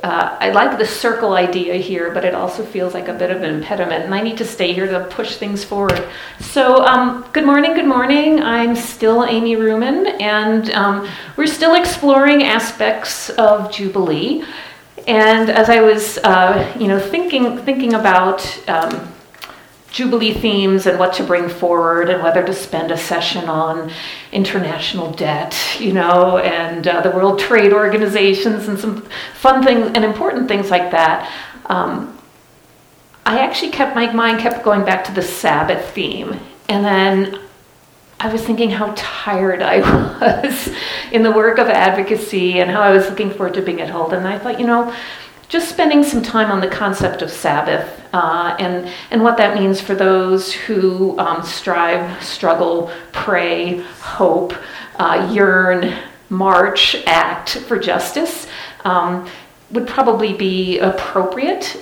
I like the circle idea here, but it also feels like a bit of an impediment, and I need to stay here to push things forward. So, good morning. I'm still Amy Ruman, and we're still exploring aspects of Jubilee. And as I was, thinking about Jubilee themes and what to bring forward and whether to spend a session on international debt, and the World Trade Organizations and some fun things and important things like that. I actually my mind kept going back to the Sabbath theme. And then I was thinking how tired I was in the work of advocacy and how I was looking forward to being at hold. And I thought, just spending some time on the concept of Sabbath and what that means for those who strive, struggle, pray, hope, yearn, march, act for justice would probably be appropriate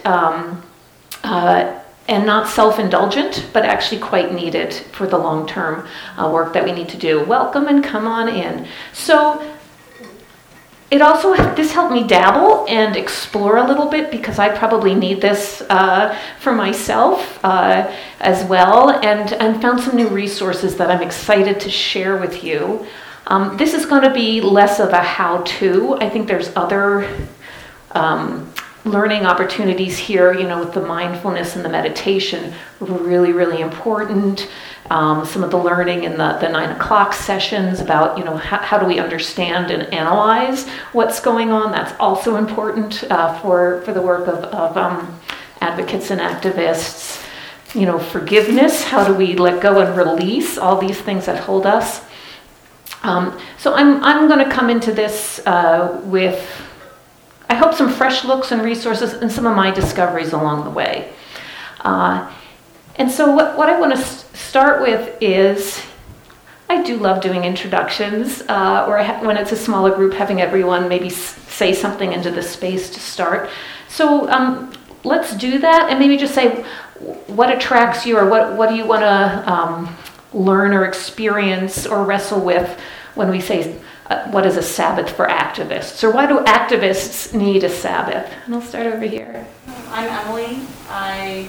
and not self-indulgent, but actually quite needed for the long-term work that we need to do. Welcome and come on in. So this helped me dabble and explore a little bit because I probably need this for myself as well, and found some new resources that I'm excited to share with you. This is going to be less of a how-to. I think there's other learning opportunities here, with the mindfulness and the meditation, really, really important. Some of the learning in the 9 o'clock sessions about, how do we understand and analyze what's going on? That's also important for the work of advocates and activists. Forgiveness, how do we let go and release all these things that hold us? So I'm going to come into this with, I hope, some fresh looks and resources and some of my discoveries along the way. And so what I want to start with is, I do love doing introductions, or when it's a smaller group, having everyone maybe say something into the space to start. So let's do that, and maybe just say what attracts you, or what do you want to learn or experience or wrestle with when we say, what is a Sabbath for activists? Or why do activists need a Sabbath? And I'll start over here. I'm Emily. I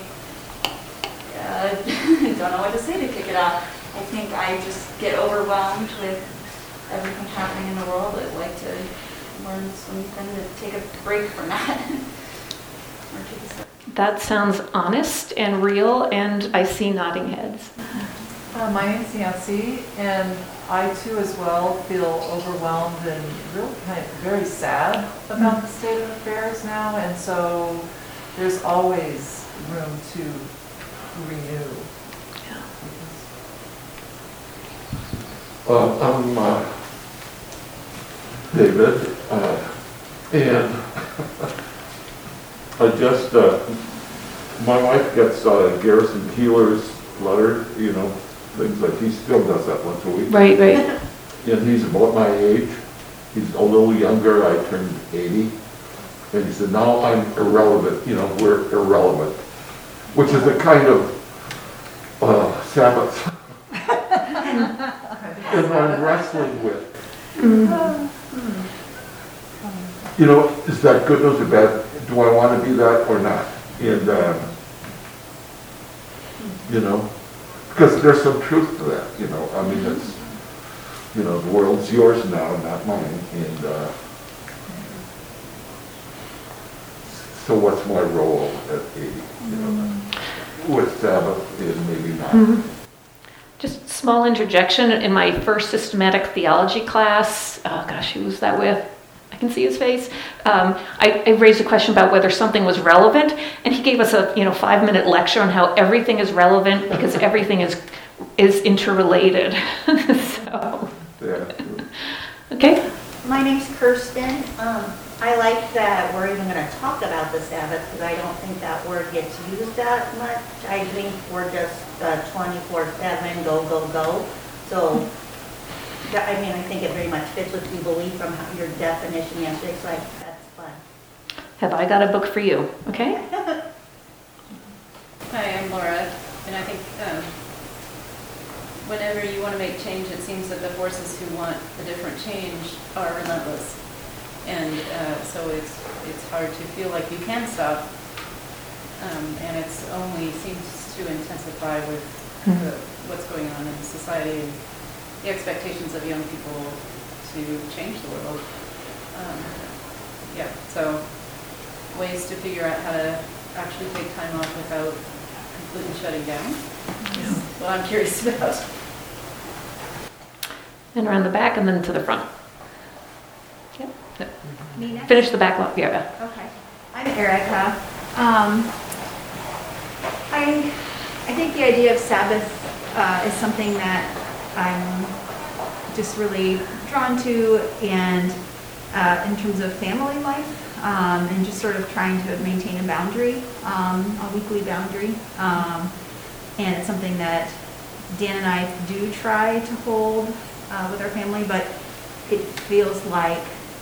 don't know what to say to kick it off. I think I just get overwhelmed with everything happening in the world. I'd like to learn something to take a break from that. Or take a step. That sounds honest and real, and I see nodding heads. My name's Nancy, and I too as well feel overwhelmed and really very sad about the state of affairs now, and so there's always room to renew. Yeah. I'm David, and I just, my wife gets Garrison Keillor's letter, things like, he still does that once a week. Right. And he's about my age. He's a little younger. I turned 80. And he said, now I'm irrelevant. We're irrelevant. Which is a kind of Sabbath. And I'm wrestling with. Is that good news or bad? Do I want to be that or not? And, because there's some truth to that, it's, the world's yours now, not mine, and so what's my role at 80, with Sabbath and maybe not. Mm-hmm. Just small interjection, in my first systematic theology class, who was that with? I can see his face. I raised a question about whether something was relevant, and he gave us a 5-minute lecture on how everything is relevant because everything is interrelated. So, Yeah. Okay. My name's Kirsten. I like that we're even going to talk about the Sabbath because I don't think that word gets used that much. I think we're just 24/7 go. So. I think it very much fits what you believe from your definition yesterday, so that's fun. Have I got a book for you? Okay. Hi, I'm Laura, and I think whenever you want to make change, it seems that the forces who want a different change are relentless. And so it's hard to feel like you can stop. And it's only seems to intensify with what's going on in society and the expectations of young people to change the world. Yeah, so ways to figure out how to actually take time off without completely shutting down is what I'm curious about. And around the back and then to the front. Yep. Yep. Me next? Finish the back loop, yeah. Okay. I'm Erica. I think the idea of Sabbath is something that I'm just really drawn to, and in terms of family life, and just sort of trying to maintain a boundary, a weekly boundary. And it's something that Dan and I do try to hold with our family, but it feels like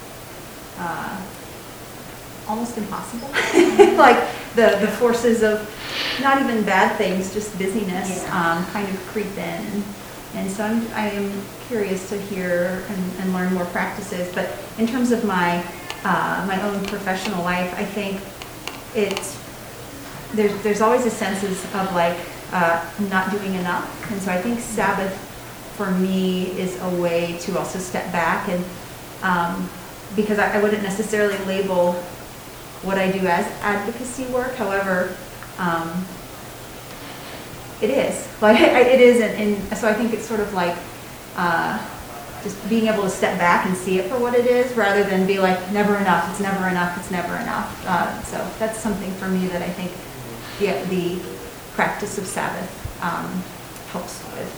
almost impossible. Like the forces of not even bad things, just busyness, kind of creep in. And so I am curious to hear and learn more practices. But in terms of my own professional life, I think there's always a sense of like not doing enough. And so I think Sabbath for me is a way to also step back and because I wouldn't necessarily label what I do as advocacy work. However, it is. Like it is, and so I think it's sort of like just being able to step back and see it for what it is, rather than be like never enough. It's never enough. It's never enough. So that's something for me that I think the practice of Sabbath helps with.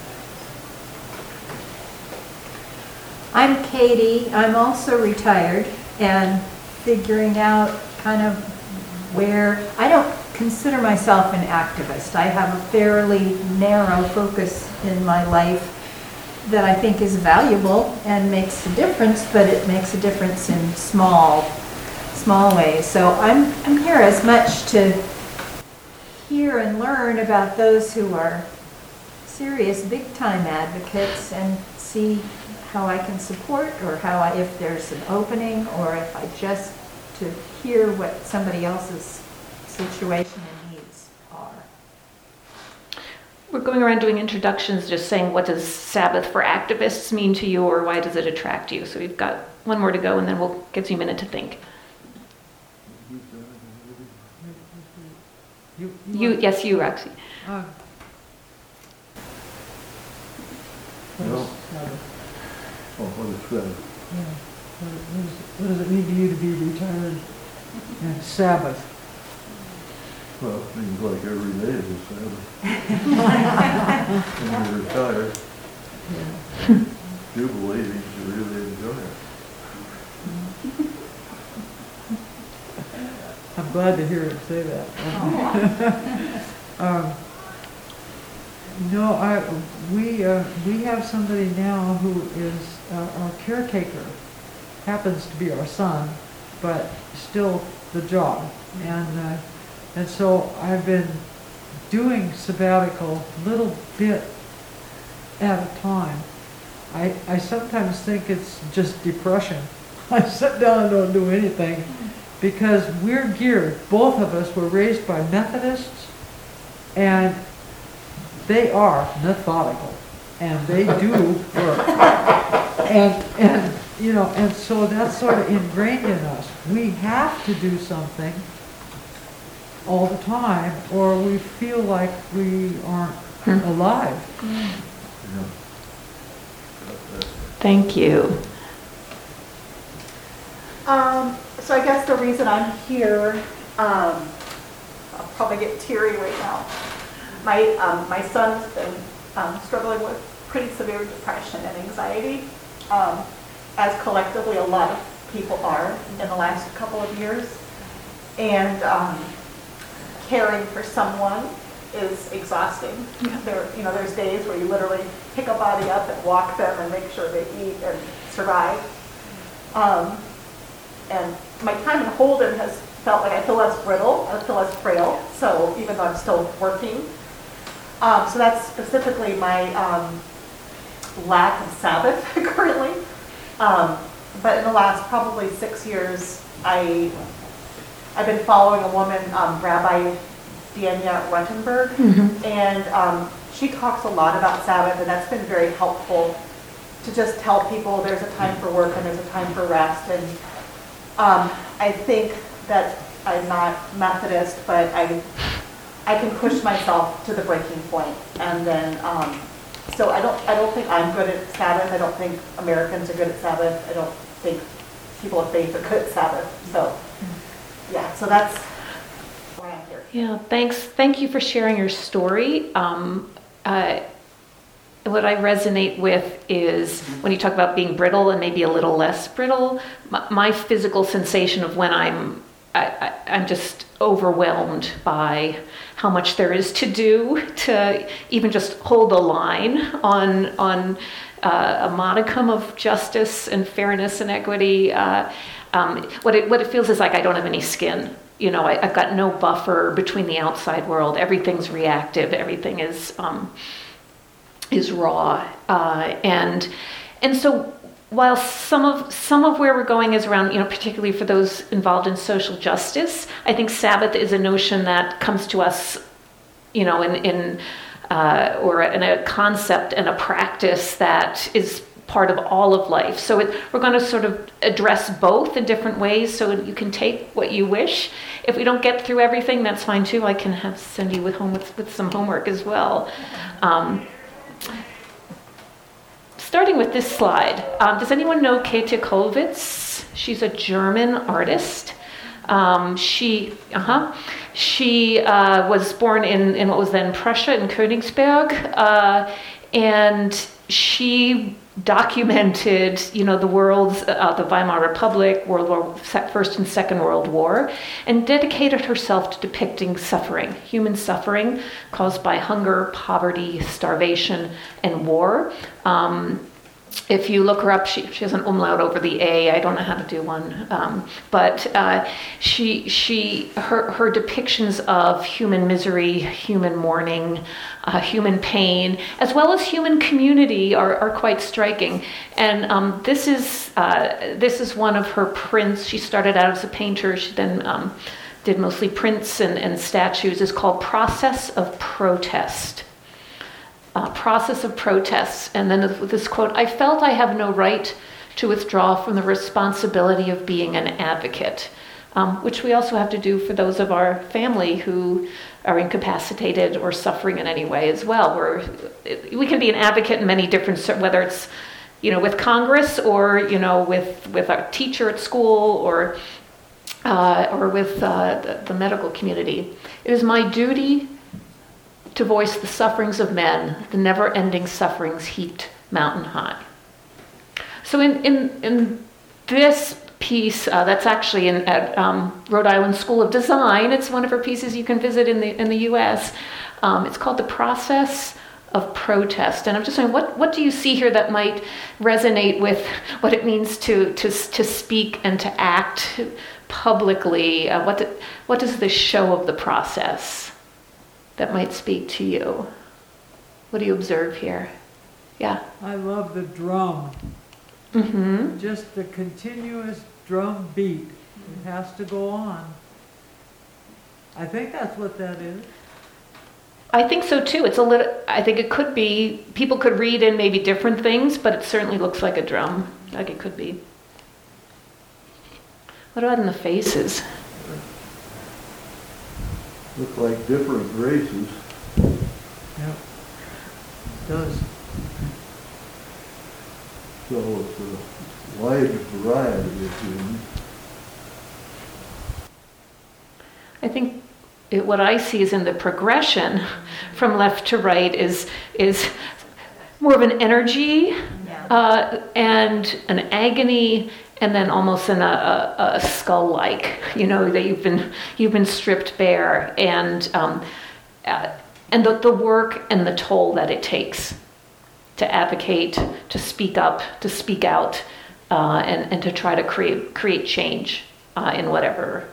I'm Katie. I'm also retired and figuring out kind of where I don't consider myself an activist. I have a fairly narrow focus in my life that I think is valuable and makes a difference, but it makes a difference in small ways. So I'm here as much to hear and learn about those who are serious, big-time advocates and see how I can support, or if there's an opening, or if I just to hear what somebody else's situation and needs are. We're going around doing introductions, just saying what does Sabbath for activists mean to you, or why does it attract you? So we've got one more to go, and then we'll give you a minute to think. Yes, you, Roxy. What is Sabbath? Yeah. What does it mean to you to be retired and Sabbath? Well, it seems like every day is a Sabbath. When you're retired, Jubilee means you really enjoy it. I'm glad to hear it say that. We have somebody now who is our caretaker. Happens to be our son, but still the job. And so I've been doing sabbatical little bit at a time. I sometimes think it's just depression. I sit down and don't do anything because we're geared. Both of us were raised by Methodists, and they are methodical, and they do work. And so that's sort of ingrained in us. We have to do something all the time, or we feel like we aren't alive. Thank you. So I guess the reason I'm here, I'll probably get teary right now. My son's been struggling with pretty severe depression and anxiety, as collectively a lot of people are in the last couple of years. And caring for someone is exhausting. Yeah. There's days where you literally pick a body up and walk them and make sure they eat and survive. And my time in Holden has felt like I feel less brittle, I feel less frail, so even though I'm still working. So that's specifically my lack of Sabbath currently. but in the last probably 6 years, I've been following a woman, Rabbi Dania Ruttenberg, and she talks a lot about Sabbath, and that's been very helpful to just tell people there's a time for work and there's a time for rest. And I think that I'm not Methodist, but I can push myself to the breaking point. And then, so I don't think I'm good at Sabbath. I don't think Americans are good at Sabbath. I don't think people of faith are good at Sabbath. So, yeah, so that's why I'm here. Yeah, thanks. Thank you for sharing your story. What I resonate with is when you talk about being brittle and maybe a little less brittle, my physical sensation of when I'm just overwhelmed by how much there is to do to even just hold the line on a modicum of justice and fairness and equity. What it feels is like I don't have any skin. You know, I've got no buffer between the outside world. Everything's reactive. Everything is raw, and so while some of where we're going is around, you know, particularly for those involved in social justice, I think Sabbath is a notion that comes to us, you know, in a concept and a practice that is part of all of life. So we're going to sort of address both in different ways, so you can take what you wish. If we don't get through everything, that's fine too. I can send you with some homework as well. Starting with this slide, does anyone know Käthe Kollwitz? She's a German artist. She was born in what was then Prussia, in Königsberg, and she documented, you know, the Weimar Republic, World War First and Second World War, and dedicated herself to depicting suffering, human suffering caused by hunger, poverty, starvation, and war. If you look her up, she has an umlaut over the A. I don't know how to do one, but her depictions of human misery, human mourning, human pain, as well as human community are quite striking. And this is one of her prints. She started out as a painter. She then did mostly prints and statues. It's called Process of Protest. Process of Protests. And then with this quote, "I felt I have no right to withdraw from the responsibility of being an advocate," which we also have to do for those of our family who are incapacitated or suffering in any way as well. We can be an advocate in many different, whether it's, you know, with Congress or, you know, with our teacher at school or with the medical community. "It is my duty to voice the sufferings of men, the never-ending sufferings heaped mountain high." So in this piece, that's actually at Rhode Island School of Design. It's one of her pieces you can visit in the U.S. It's called The Process of Protest. And I'm just saying, what do you see here that might resonate with what it means to speak and to act publicly? What does this show of the process that might speak to you? What do you observe here? Yeah. I love the drum. Mm-hmm. Just the continuous drum beat. It has to go on. I think that's what that is. I think so too. I think it could be, people could read in maybe different things, but it certainly looks like a drum. Like it could be. What about in the faces? Look like different races. Yeah, it does. So it's a wide variety of humans. I think what I see is in the progression from left to right is more of an energy and an agony, and then almost in a skull-like, you know, that you've been stripped bare, and the work and the toll that it takes to advocate, to speak up, to speak out, and to try to create change in whatever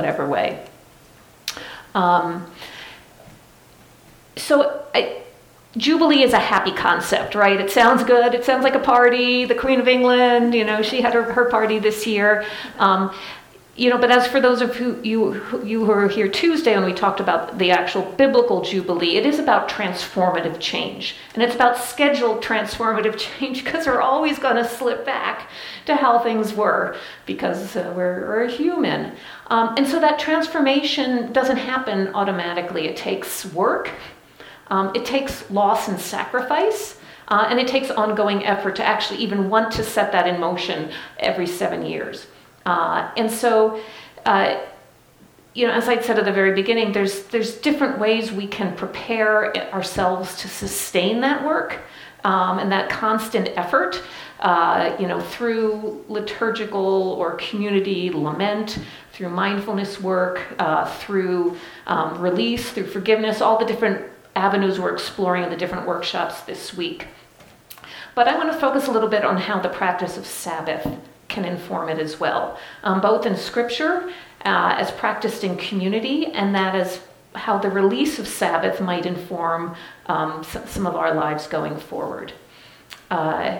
way. So Jubilee is a happy concept, right? It sounds good. It sounds like a party. The Queen of England, she had her party this year. But as for those of you who were here Tuesday when we talked about the actual biblical Jubilee, it is about transformative change. And it's about scheduled transformative change because we're always going to slip back to how things were because we're human. And so that transformation doesn't happen automatically. It takes work. It takes loss and sacrifice. And it takes ongoing effort to actually even want to set that in motion every 7 years. And so, as I said at the very beginning, there's different ways we can prepare ourselves to sustain that work and that constant effort, through liturgical or community lament, through mindfulness work, through release, through forgiveness, all the different avenues we're exploring in the different workshops this week. But I want to focus a little bit on how the practice of Sabbath can inform it as well, both in Scripture as practiced in community, and that is how the release of Sabbath might inform some of our lives going forward. I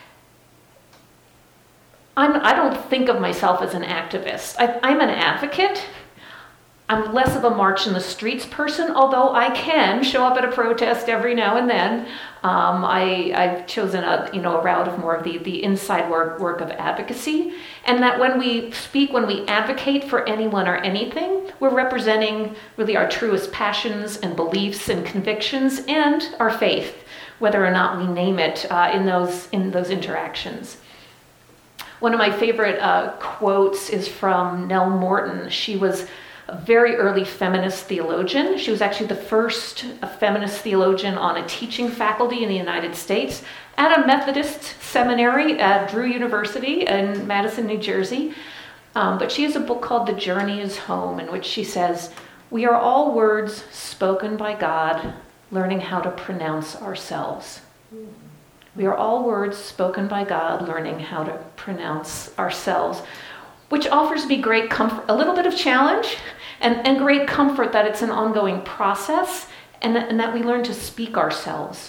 don't think of myself as an activist. I'm an advocate. I'm less of a march in the streets person, although I can show up at a protest every now and then. I've chosen a route of more of the inside work of advocacy, and that when we speak, when we advocate for anyone or anything, we're representing really our truest passions and beliefs and convictions and our faith, whether or not we name it in those interactions. One of my favorite quotes is from Nell Morton. She was a very early feminist theologian. She was actually the first feminist theologian on a teaching faculty in the United States at a Methodist seminary at Drew University in Madison, New Jersey. But she has a book called The Journey is Home, in which she says, "We are all words spoken by God, learning how to pronounce ourselves." We are all words spoken by God, learning how to pronounce ourselves, which offers me great comfort, a little bit of challenge, and great comfort that it's an ongoing process, and that we learn to speak ourselves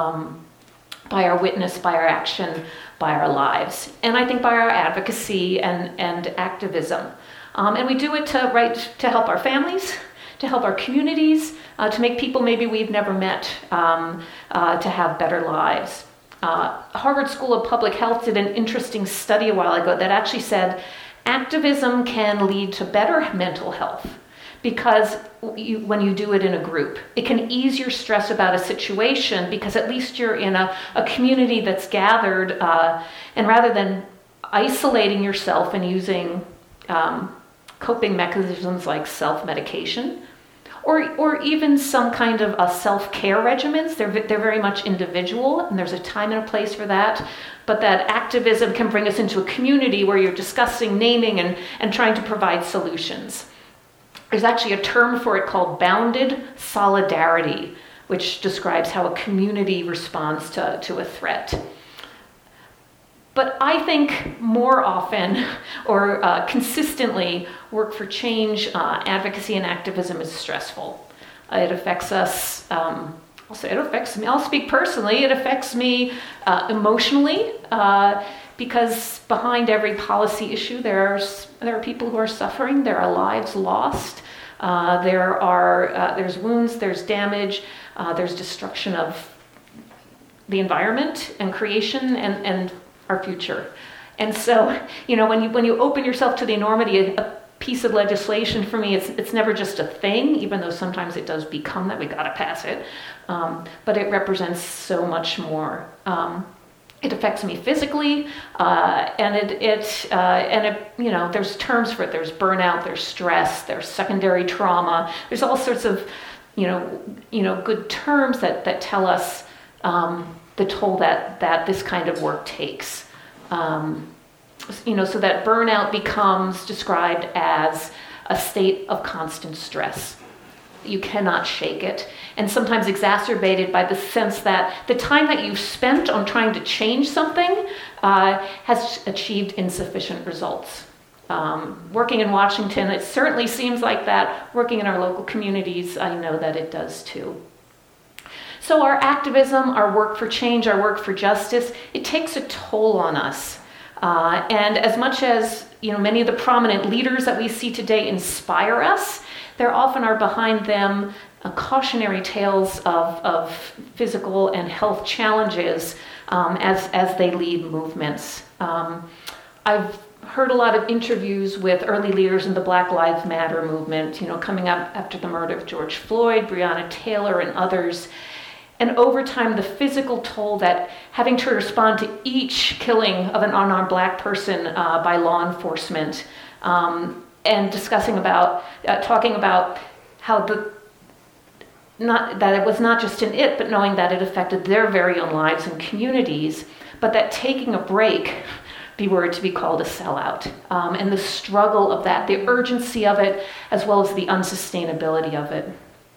by our witness, by our action, by our lives, and I think by our advocacy and activism. And we do it to help our families, to help our communities, to make people maybe we've never met to have better lives. Harvard School of Public Health did an interesting study a while ago that actually said activism can lead to better mental health because when you do it in a group, it can ease your stress about a situation because at least you're in a community that's gathered, and rather than isolating yourself and using coping mechanisms like self-medication, or even some kind of self-care regimens. They're very much individual, and there's a time and a place for that. But that activism can bring us into a community where you're discussing, naming, and trying to provide solutions. There's actually a term for it called bounded solidarity, which describes how a community responds to a threat. But I think more often or consistently, work for change, advocacy and activism is stressful. It affects us, I'll say it affects me, I'll speak personally, it affects me emotionally because behind every policy issue there are people who are suffering, there are lives lost, there's wounds, there's damage, there's destruction of the environment and creation and our future. And so, when you open yourself to the enormity, a piece of legislation for me, it's never just a thing, even though sometimes it does become that, we gotta pass it. But it represents so much more. It affects me physically, and there's terms for it. There's burnout, there's stress, there's secondary trauma. There's all sorts of, good terms that tell us the toll that this kind of work takes. So that burnout becomes described as a state of constant stress. You cannot shake it, and sometimes exacerbated by the sense that the time that you've spent on trying to change something has achieved insufficient results. Working in Washington, it certainly seems like that. Working in our local communities, I know that it does too. So our activism, our work for change, our work for justice, it takes a toll on us. And as much as many of the prominent leaders that we see today inspire us, there often are behind them cautionary tales of physical and health challenges as they lead movements. I've heard a lot of interviews with early leaders in the Black Lives Matter movement, coming up after the murder of George Floyd, Breonna Taylor, and others. And over time, the physical toll that having to respond to each killing of an unarmed Black person by law enforcement, and talking about how that it was not just an it, but knowing that it affected their very own lives and communities, but that taking a break were to be called a sellout, and the struggle of that, the urgency of it, as well as the unsustainability of it.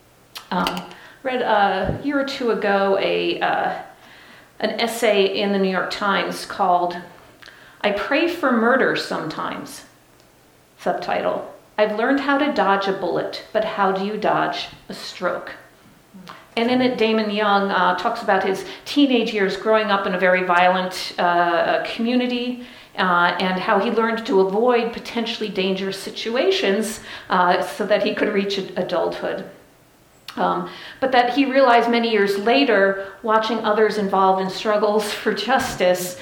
Read a year or two ago an essay in the New York Times called "I Pray for Murder Sometimes." Subtitle: I've learned how to dodge a bullet, but how do you dodge a stroke? And in it, Damon Young talks about his teenage years growing up in a very violent community, and how he learned to avoid potentially dangerous situations so that he could reach adulthood. But that he realized many years later, watching others involved in struggles for justice,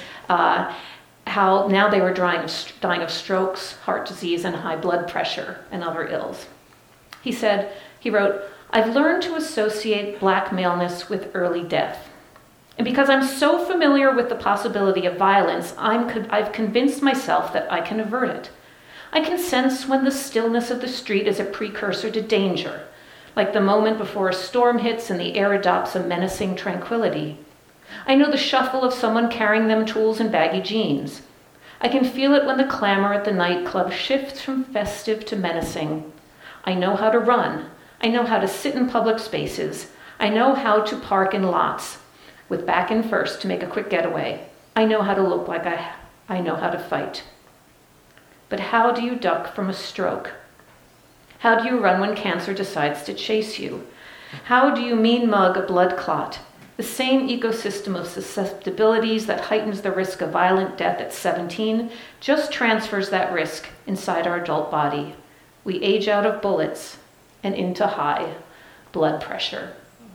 how now they were dying of strokes, heart disease, and high blood pressure, and other ills. He wrote, I've learned to associate Black maleness with early death. And because I'm so familiar with the possibility of violence, I've convinced myself that I can avert it. I can sense when the stillness of the street is a precursor to danger, like the moment before a storm hits and the air adopts a menacing tranquility. I know the shuffle of someone carrying them tools and baggy jeans. I can feel it when the clamor at the nightclub shifts from festive to menacing. I know how to run. I know how to sit in public spaces. I know how to park in lots with back in first to make a quick getaway. I know how to look like I know how to fight. But how do you duck from a stroke? How do you run when cancer decides to chase you? How do you mean mug a blood clot? The same ecosystem of susceptibilities that heightens the risk of violent death at 17 just transfers that risk inside our adult body. We age out of bullets and into high blood pressure.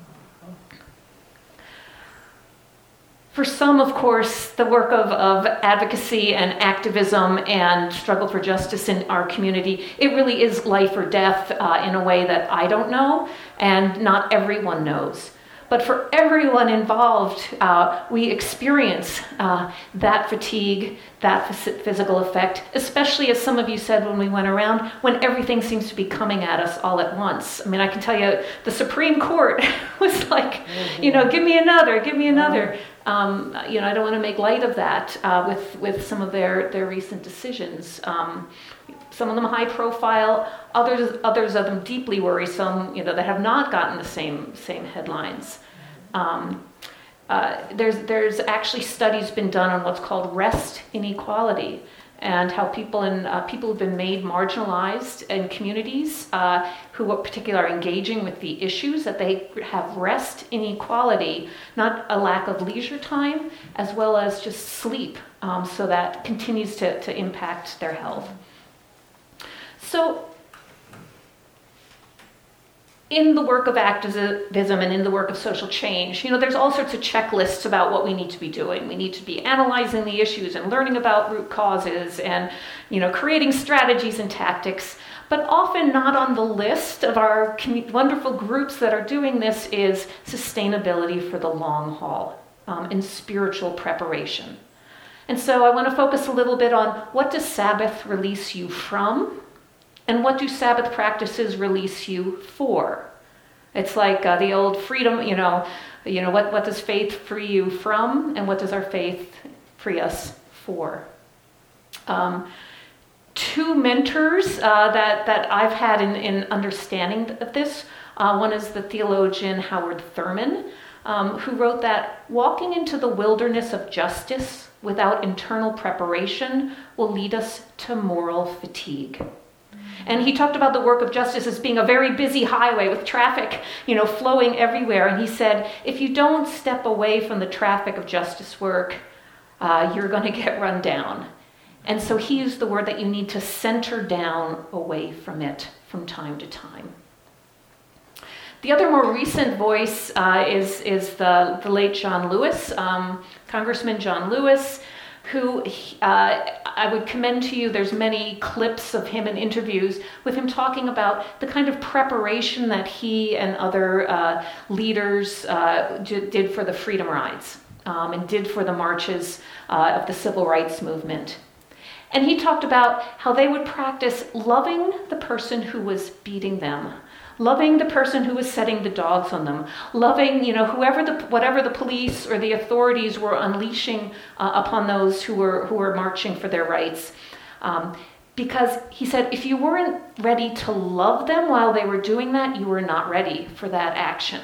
For some, of course, the work of advocacy and activism and struggle for justice in our community, it really is life or death in a way that I don't know, and not everyone knows. But for everyone involved, we experience that fatigue, that physical effect, especially as some of you said when we went around, when everything seems to be coming at us all at once. I mean, I can tell you the Supreme Court was like, give me another. I don't want to make light of that with some of their recent decisions. Some of them high profile, others of them deeply worrisome, that have not gotten the same headlines. There's actually studies been done on what's called rest inequality, and how people have been made marginalized in communities who are particularly engaging with the issues, that they have rest inequality, not a lack of leisure time, as well as just sleep, so that continues to impact their health. So in the work of activism and in the work of social change, there's all sorts of checklists about what we need to be doing. We need to be analyzing the issues and learning about root causes and, creating strategies and tactics. But often not on the list of our wonderful groups that are doing this is sustainability for the long haul and spiritual preparation. And so I want to focus a little bit on what does Sabbath release you from? And what do Sabbath practices release you for? It's like the old freedom, what does faith free you from? And what does our faith free us for? Two mentors that I've had in understanding of this. One is the theologian Howard Thurman, who wrote that walking into the wilderness of justice without internal preparation will lead us to moral fatigue. And he talked about the work of justice as being a very busy highway with traffic, flowing everywhere. And he said, if you don't step away from the traffic of justice work, you're going to get run down. And so he used the word that you need to center down away from it from time to time. The other more recent voice is the late John Lewis, Congressman John Lewis, who I would commend to you. There's many clips of him in interviews with him talking about the kind of preparation that he and other leaders did for the freedom rides and did for the marches of the civil rights movement. And he talked about how they would practice loving the person who was beating them, loving the person who was setting the dogs on them, loving, whatever the police or the authorities were unleashing upon those who were marching for their rights. Because he said, if you weren't ready to love them while they were doing that, you were not ready for that action.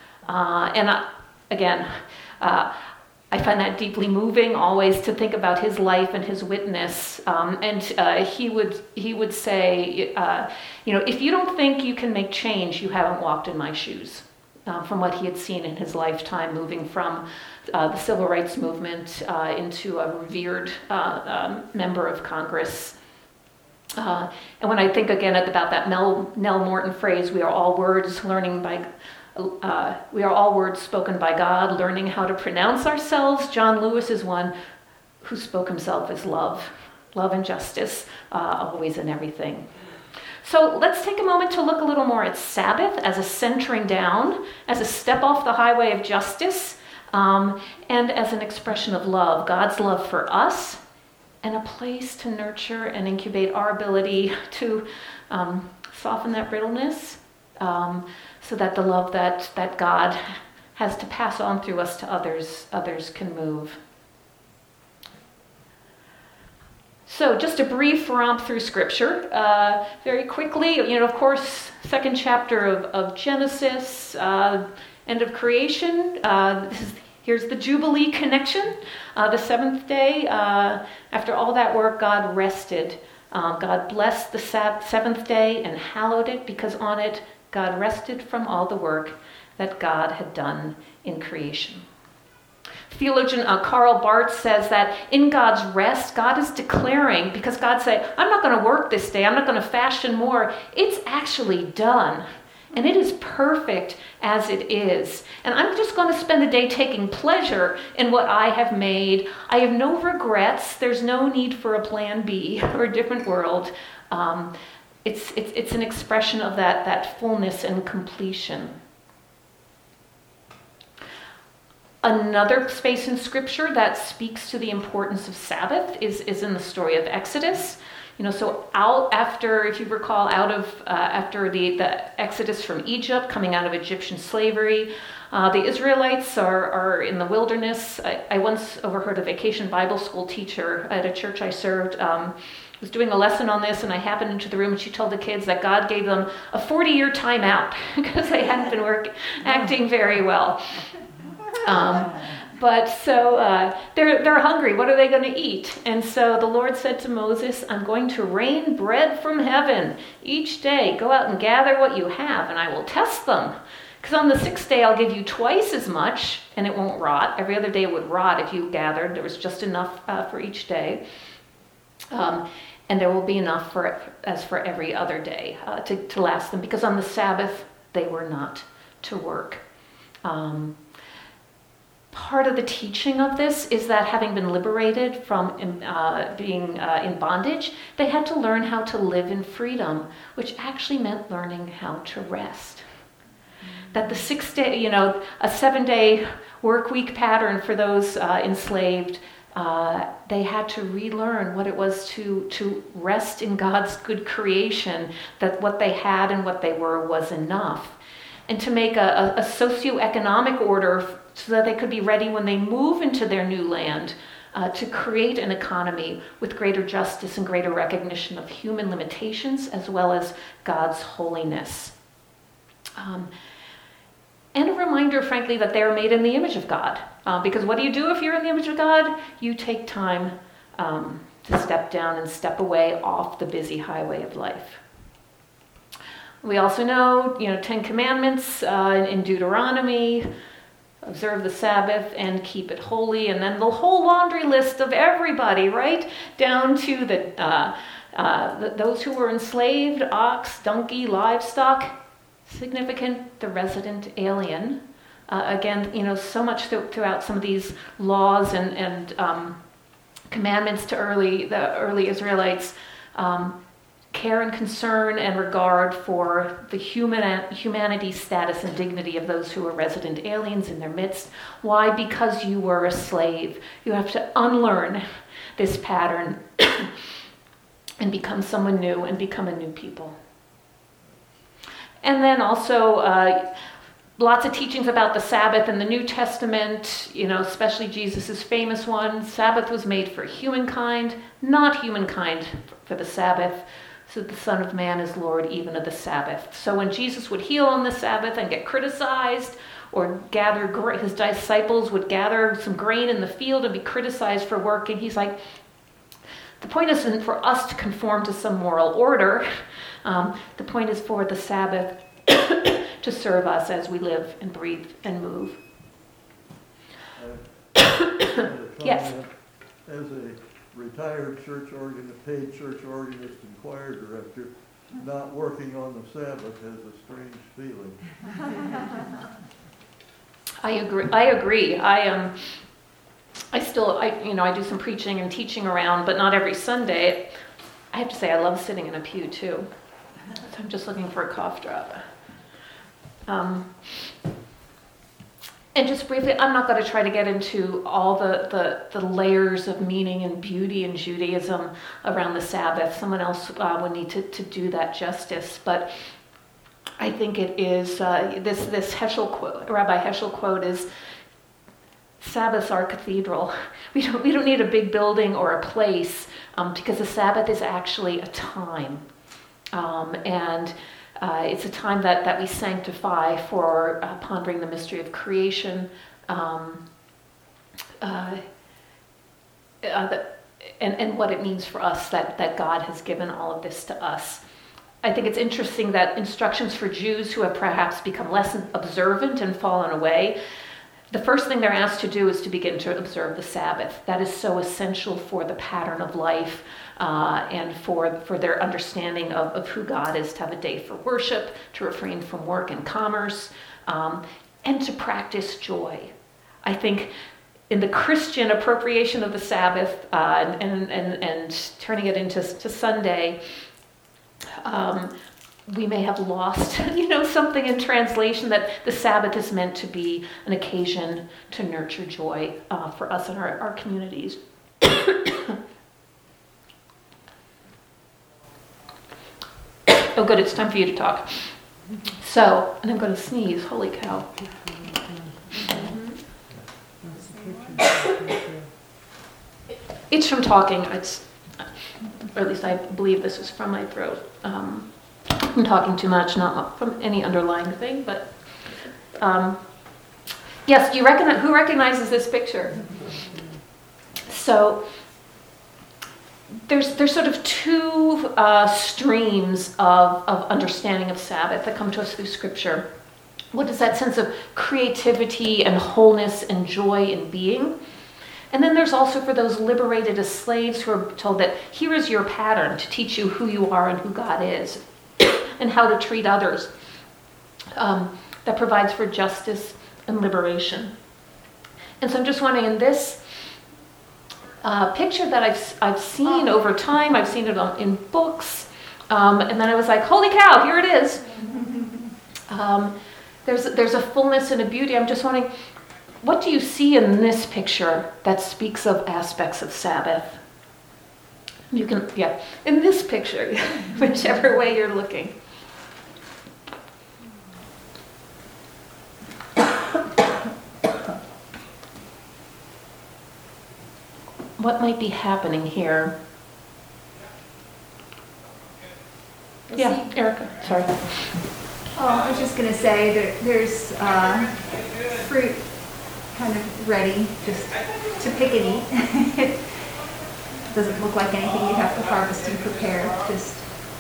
I find that deeply moving always to think about his life and his witness. He would say, if you don't think you can make change, you haven't walked in my shoes. From what he had seen in his lifetime, moving from the civil rights movement into a revered member of Congress. And when I think again about that Nell Morton phrase, we are all words spoken by God, learning how to pronounce ourselves. John Lewis is one who spoke himself as love and justice, always and everything. So let's take a moment to look a little more at Sabbath as a centering down, as a step off the highway of justice, and as an expression of love, God's love for us, and a place to nurture and incubate our ability to soften that brittleness, so that the love that God has to pass on through us to others can move. So just a brief romp through Scripture. Very quickly, of course, second chapter of Genesis, end of creation. Here's the Jubilee connection. The seventh day, after all that work, God rested. God blessed the seventh day and hallowed it, because on it God rested from all the work that God had done in creation. Theologian Karl Barth says that in God's rest, God is declaring, because God said, I'm not going to work this day, I'm not going to fashion more. It's actually done. And it is perfect as it is. And I'm just going to spend the day taking pleasure in what I have made. I have no regrets. There's no need for a plan B or a different world. It's an expression of that fullness and completion. Another space in Scripture that speaks to the importance of Sabbath is in the story of Exodus. So after the Exodus from Egypt, coming out of Egyptian slavery, the Israelites are in the wilderness. I once overheard a vacation Bible school teacher at a church I served was doing a lesson on this, and I happened into the room, and she told the kids that God gave them a 40-year timeout because they hadn't been acting very well. They're hungry. What are they going to eat? And so the Lord said to Moses, I'm going to rain bread from heaven each day. Go out and gather what you have, and I will test them. Because on the sixth day, I'll give you twice as much, and it won't rot. Every other day it would rot if you gathered. There was just enough for each day. And there will be enough for every other day to last them. Because on the Sabbath, they were not to work. Part of the teaching of this is that having been liberated from being in bondage, they had to learn how to live in freedom, which actually meant learning how to rest. That the 6 day, a 7-day work week pattern for those enslaved, they had to relearn what it was to rest in God's good creation, that what they had and what they were was enough. And to make a socioeconomic order so that they could be ready when they move into their new land to create an economy with greater justice and greater recognition of human limitations as well as God's holiness. And a reminder, frankly, that they are made in the image of God. Because what do you do if you're in the image of God? You take time to step down and step away off the busy highway of life. We also know, 10 Commandments in Deuteronomy, observe the Sabbath and keep it holy, and then the whole laundry list of everybody, right? Down to those who were enslaved, ox, donkey, livestock, significant, the resident alien. Again, so much throughout some of these laws and commandments to the early Israelites, care and concern and regard for the humanity, status, and dignity of those who are resident aliens in their midst. Why? Because you were a slave. You have to unlearn this pattern and become someone new and become a new people. And then also lots of teachings about the Sabbath in the New Testament, especially Jesus' famous one. Sabbath was made for humankind, not humankind for the Sabbath. So the Son of Man is Lord even of the Sabbath. So when Jesus would heal on the Sabbath and get criticized, or his disciples would gather some grain in the field and be criticized for working, he's like, the point isn't for us to conform to some moral order. The point is for the Sabbath to serve us as we live and breathe and move. Yes. As a retired paid church organist and choir director, not working on the Sabbath has a strange feeling. I agree. I do some preaching and teaching around, but not every Sunday. I have to say I love sitting in a pew too. So I'm just looking for a cough drop. And just briefly, I'm not going to try to get into all the layers of meaning and beauty in Judaism around the Sabbath. Someone else would need to do that justice. But I think it is, this Heschel quote, Rabbi Heschel quote is, Sabbath's our cathedral. We don't need a big building or a place because the Sabbath is actually a time. It's a time that we sanctify for pondering the mystery of creation, and what it means for us that God has given all of this to us. I think it's interesting that instructions for Jews who have perhaps become less observant and fallen away, the first thing they're asked to do is to begin to observe the Sabbath. That is so essential for the pattern of life and for their understanding of who God is, to have a day for worship, to refrain from work and commerce, and to practice joy. I think in the Christian appropriation of the Sabbath and turning it into Sunday, we may have lost, something in translation, that the Sabbath is meant to be an occasion to nurture joy for us and our communities. Oh, good, it's time for you to talk. So, and I'm going to sneeze, holy cow. It's from talking, or at least I believe this is from my throat. I'm talking too much, not from any underlying thing, but yes, who recognizes this picture? So there's sort of two streams of understanding of Sabbath that come to us through Scripture. What is that sense of creativity and wholeness and joy in being? And then there's also for those liberated as slaves who are told that here is your pattern to teach you who you are and who God is and how to treat others. That provides for justice and liberation. And so I'm just wondering, in this picture that I've seen over time, I've seen it in books, and then I was like, holy cow, here it is. There's a fullness and a beauty. I'm just wondering, what do you see in this picture that speaks of aspects of Sabbath? You can, in this picture, whichever way you're looking. What might be happening here? Yeah, Erica, sorry. Oh, I was just going to say there's fruit kind of ready just to pick and eat. doesn't look like anything you'd have to harvest and prepare, just.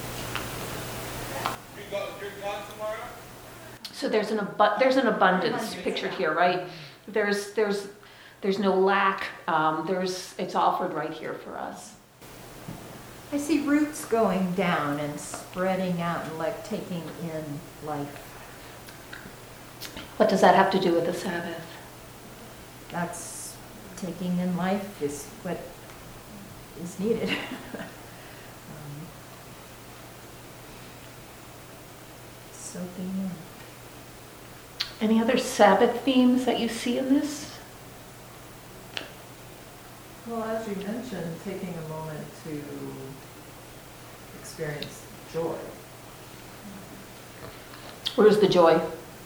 So there's an abundance pictured here, right? There's no lack. It's offered right here for us. I see roots going down and spreading out and like taking in life. What does that have to do with the Sabbath? That's taking in life is what is needed. Soaking in. Any other Sabbath themes that you see in this? Well, as you mentioned, taking a moment to experience joy. Where's the joy?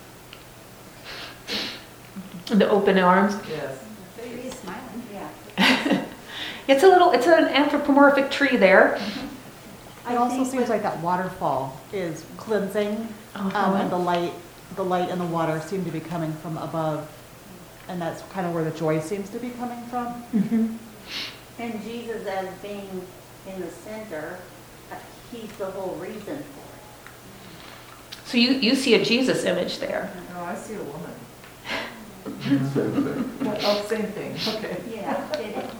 The open arms. Yes. He's smiling. Yeah. It's an anthropomorphic tree there. It also seems like that waterfall is cleansing, and the light and the water seem to be coming from above, and that's kind of where the joy seems to be coming from. Mm-hmm. And Jesus as being in the center, he's the whole reason for it. So you see a Jesus image there. Oh, I see a woman. Same thing. Oh, same thing, okay. Yeah, it is.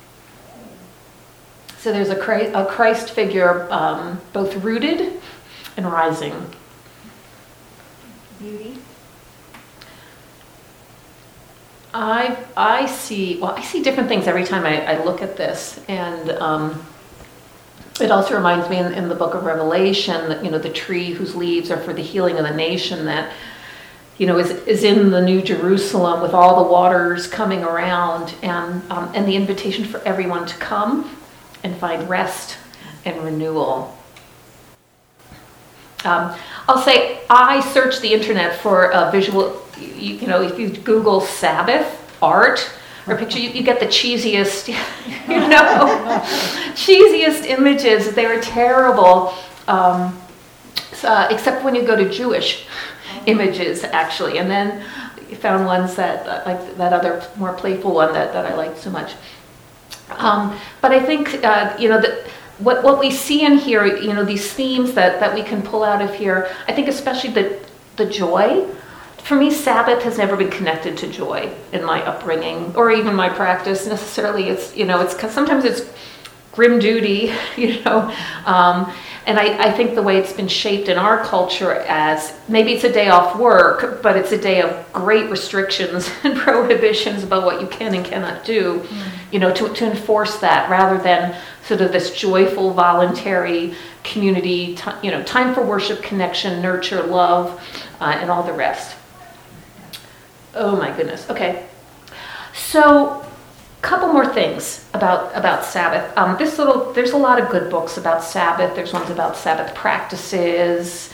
So there's a Christ figure, both rooted and rising. Beauty. I see different things every time I look at this, and it also reminds me in the book of Revelation that, the tree whose leaves are for the healing of the nation, that, is in the New Jerusalem with all the waters coming around, and the invitation for everyone to come and find rest and renewal. I'll say I searched the internet for a visual, if you Google Sabbath art or picture, you get the cheesiest, cheesiest images. They were terrible, except when you go to Jewish images, actually. And then you found ones that, like that other more playful one that I liked so much. But I think, what we see in here, these themes that we can pull out of here, I think especially the joy. For me, Sabbath has never been connected to joy in my upbringing or even my practice necessarily. It's, sometimes it's grim duty, and I think the way it's been shaped in our culture as maybe it's a day off work, but it's a day of great restrictions and prohibitions about what you can and cannot do, to enforce that rather than sort of this joyful, voluntary community, time for worship, connection, nurture, love, and all the rest. Oh my goodness. Okay. So, couple more things about Sabbath. There's a lot of good books about Sabbath. There's ones about Sabbath practices.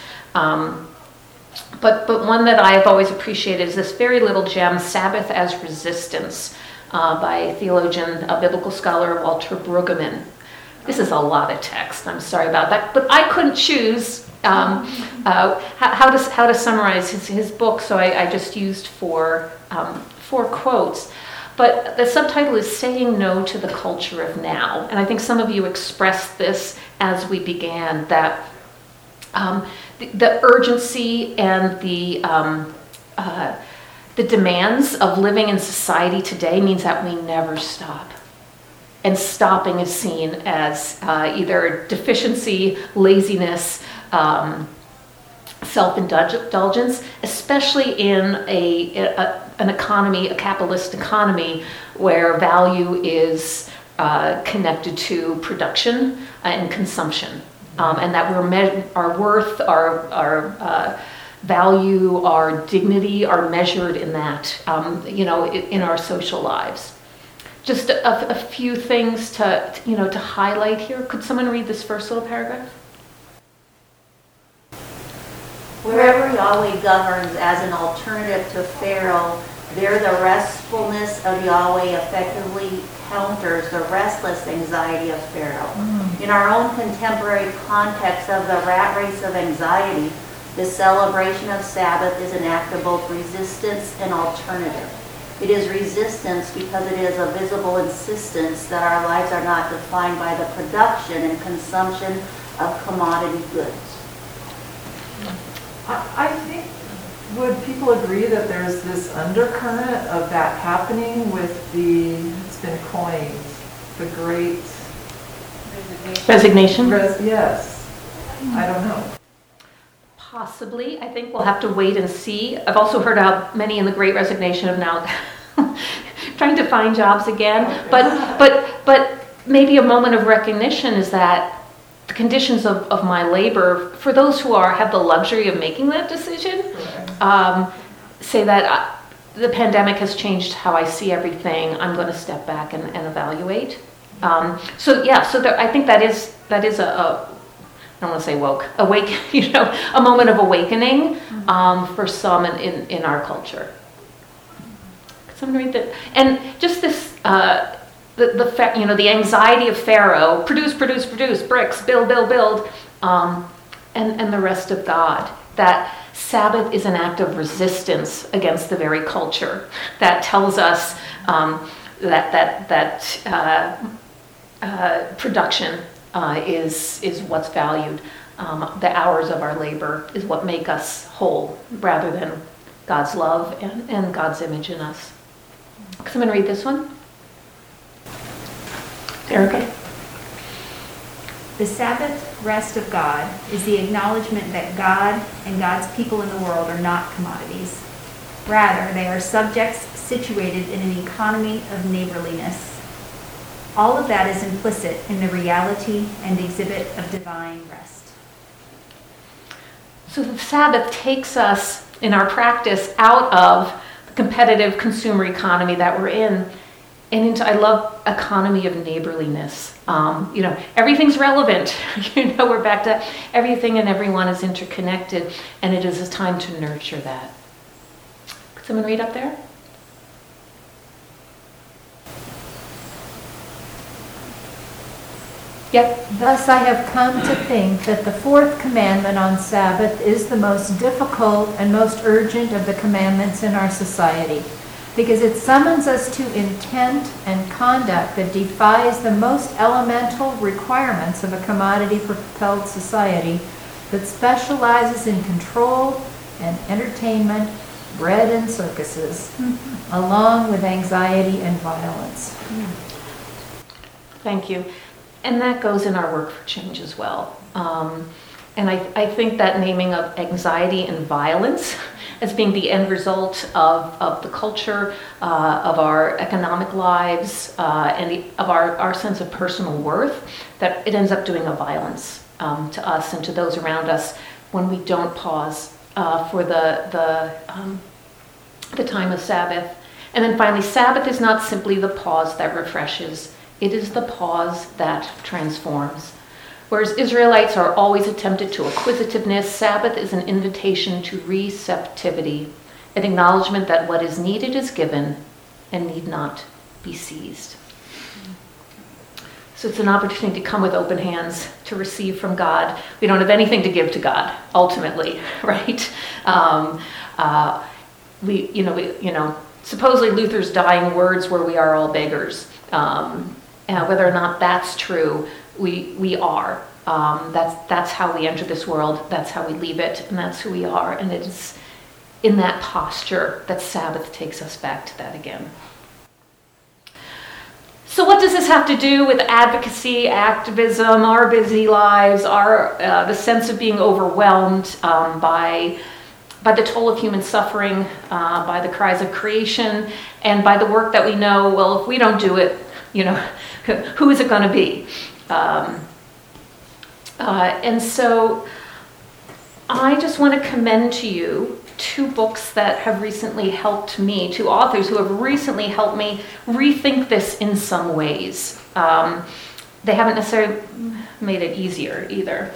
But one that I have always appreciated is this very little gem, Sabbath as Resistance, by theologian, a biblical scholar, Walter Brueggemann. This is a lot of text. I'm sorry about that, but I couldn't choose how to summarize his book, so I just used four quotes. But the subtitle is Saying No to the Culture of Now, and I think some of you expressed this as we began, that the urgency and the demands of living in society today means that we never stop. And stopping is seen as either deficiency, laziness, self-indulgence, especially in an economy, a capitalist economy, where value is connected to production and consumption, and that our worth, our value, our dignity are measured in that, in our social lives. Just a few things to highlight here. Could someone read this first little paragraph? Wherever Yahweh governs as an alternative to Pharaoh, there the restfulness of Yahweh effectively counters the restless anxiety of Pharaoh. In our own contemporary context of the rat race of anxiety, the celebration of Sabbath is an act of both resistance and alternative. It is resistance because it is a visible insistence that our lives are not defined by the production and consumption of commodity goods. I think, would people agree that there's this undercurrent of that happening with it's been coined, the great... Resignation? Yes. I don't know. Possibly. I think we'll have to wait and see. I've also heard how many in the Great Resignation have now trying to find jobs again. But maybe a moment of recognition is that the conditions of my labor, for those who have the luxury of making that decision, say that the pandemic has changed how I see everything. I'm going to step back and evaluate. I think that is a I don't want to say awake, a moment of awakening for some in our culture. Could someone read that? And just this, the anxiety of Pharaoh, produce, bricks, build, and the rest of God. That Sabbath is an act of resistance against the very culture that tells us that production is what's valued. The hours of our labor is what make us whole, rather than God's love and God's image in us. Can someone read this one? Erica? The Sabbath rest of God is the acknowledgement that God and God's people in the world are not commodities. Rather, they are subjects situated in an economy of neighborliness. All of that is implicit in the reality and exhibit of divine rest. So the Sabbath takes us in our practice out of the competitive consumer economy that we're in and into, I love, economy of neighborliness. Everything's relevant. We're back to everything and everyone is interconnected, and it is a time to nurture that. Could someone read up there? Yep. Thus I have come to think that the fourth commandment on Sabbath is the most difficult and most urgent of the commandments in our society, because it summons us to intent and conduct that defies the most elemental requirements of a commodity-propelled society that specializes in control and entertainment, bread and circuses, along with anxiety and violence. Thank you. And that goes in our work for change as well. And I think that naming of anxiety and violence as being the end result of the culture, of our economic lives, and of our sense of personal worth, that it ends up doing a violence to us and to those around us when we don't pause for the time of Sabbath. And then finally, Sabbath is not simply the pause that refreshes. It is the pause that transforms. Whereas Israelites are always tempted to acquisitiveness, Sabbath is an invitation to receptivity, an acknowledgement that what is needed is given and need not be seized. So it's an opportunity to come with open hands, to receive from God. We don't have anything to give to God, ultimately, right? Supposedly Luther's dying words were, "We are all beggars." Whether or not that's true, we are. That's how we enter this world. That's how we leave it, and that's who we are. And it is in that posture that Sabbath takes us back to that again. So what does this have to do with advocacy, activism, our busy lives, the sense of being overwhelmed by the toll of human suffering, by the cries of creation, and by the work that we know, well, if we don't do it, who is it going to be? And so I just want to commend to you two books that have recently helped me, two authors who have recently helped me rethink this in some ways. They haven't necessarily made it easier either.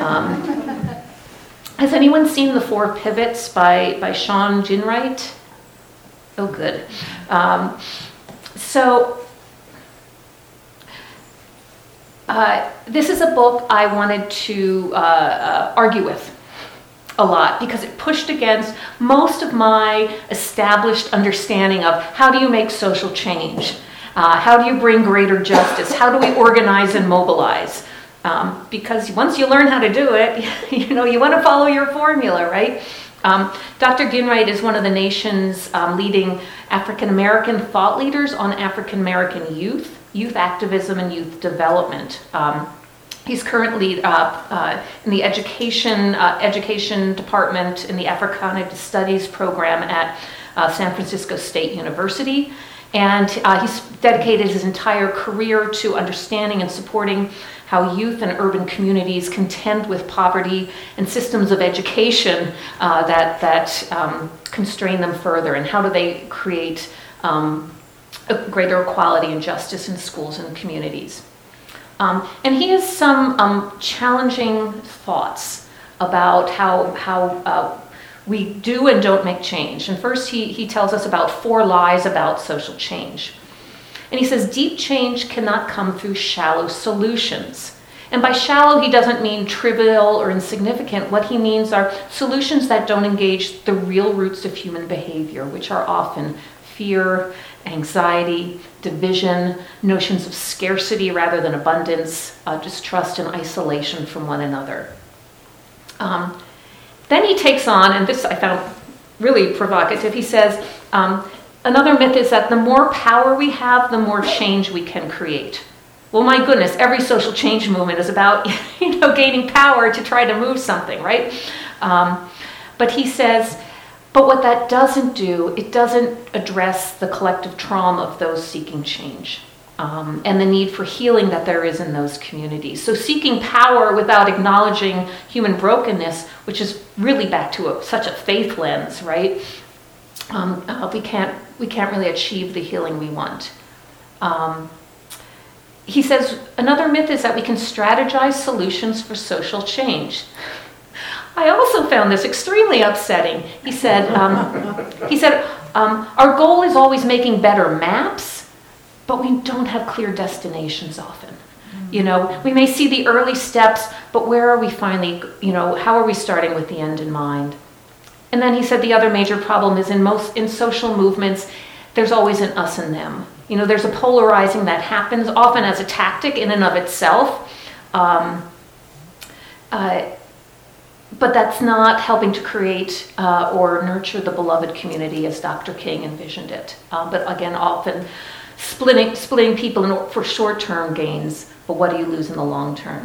Has anyone seen The Four Pivots by Sean Ginwright? Oh, good. This is a book I wanted to argue with. a lot because it pushed against most of my established understanding of how do you make social change? How do you bring greater justice? How do we organize and mobilize? Because once you learn how to do it, you want to follow your formula, right? Dr. Ginwright is one of the nation's leading African-American thought leaders on African-American youth activism and youth development. He's currently in the education department in the Africana Studies program at San Francisco State University. And he's dedicated his entire career to understanding and supporting how youth and urban communities contend with poverty and systems of education that constrain them further, and how do they create a greater equality and justice in schools and communities. And he has some challenging thoughts about how we do and don't make change. And first he tells us about 4 lies about social change. And he says deep change cannot come through shallow solutions. And by shallow, he doesn't mean trivial or insignificant. What he means are solutions that don't engage the real roots of human behavior, which are often fear, anxiety, division, notions of scarcity rather than abundance, distrust and isolation from one another. Then he takes on, and this I found really provocative, he says, another myth is that the more power we have, the more change we can create. Well, my goodness, every social change movement is about gaining power to try to move something, right? But he says, but what that doesn't do, it doesn't address the collective trauma of those seeking change. And the need for healing that there is in those communities. So seeking power without acknowledging human brokenness, which is really back to such a faith lens, right? We can't really achieve the healing we want. He says another myth is that we can strategize solutions for social change. I also found this extremely upsetting. He said, our goal is always making better maps, but we don't have clear destinations often. We may see the early steps, but where are we finally, how are we starting with the end in mind? And then he said the other major problem is in social movements, there's always an us and them. There's a polarizing that happens often as a tactic in and of itself. But that's not helping to create or nurture the beloved community as Dr. King envisioned it. But again, often splitting people for short-term gains, but what do you lose in the long term?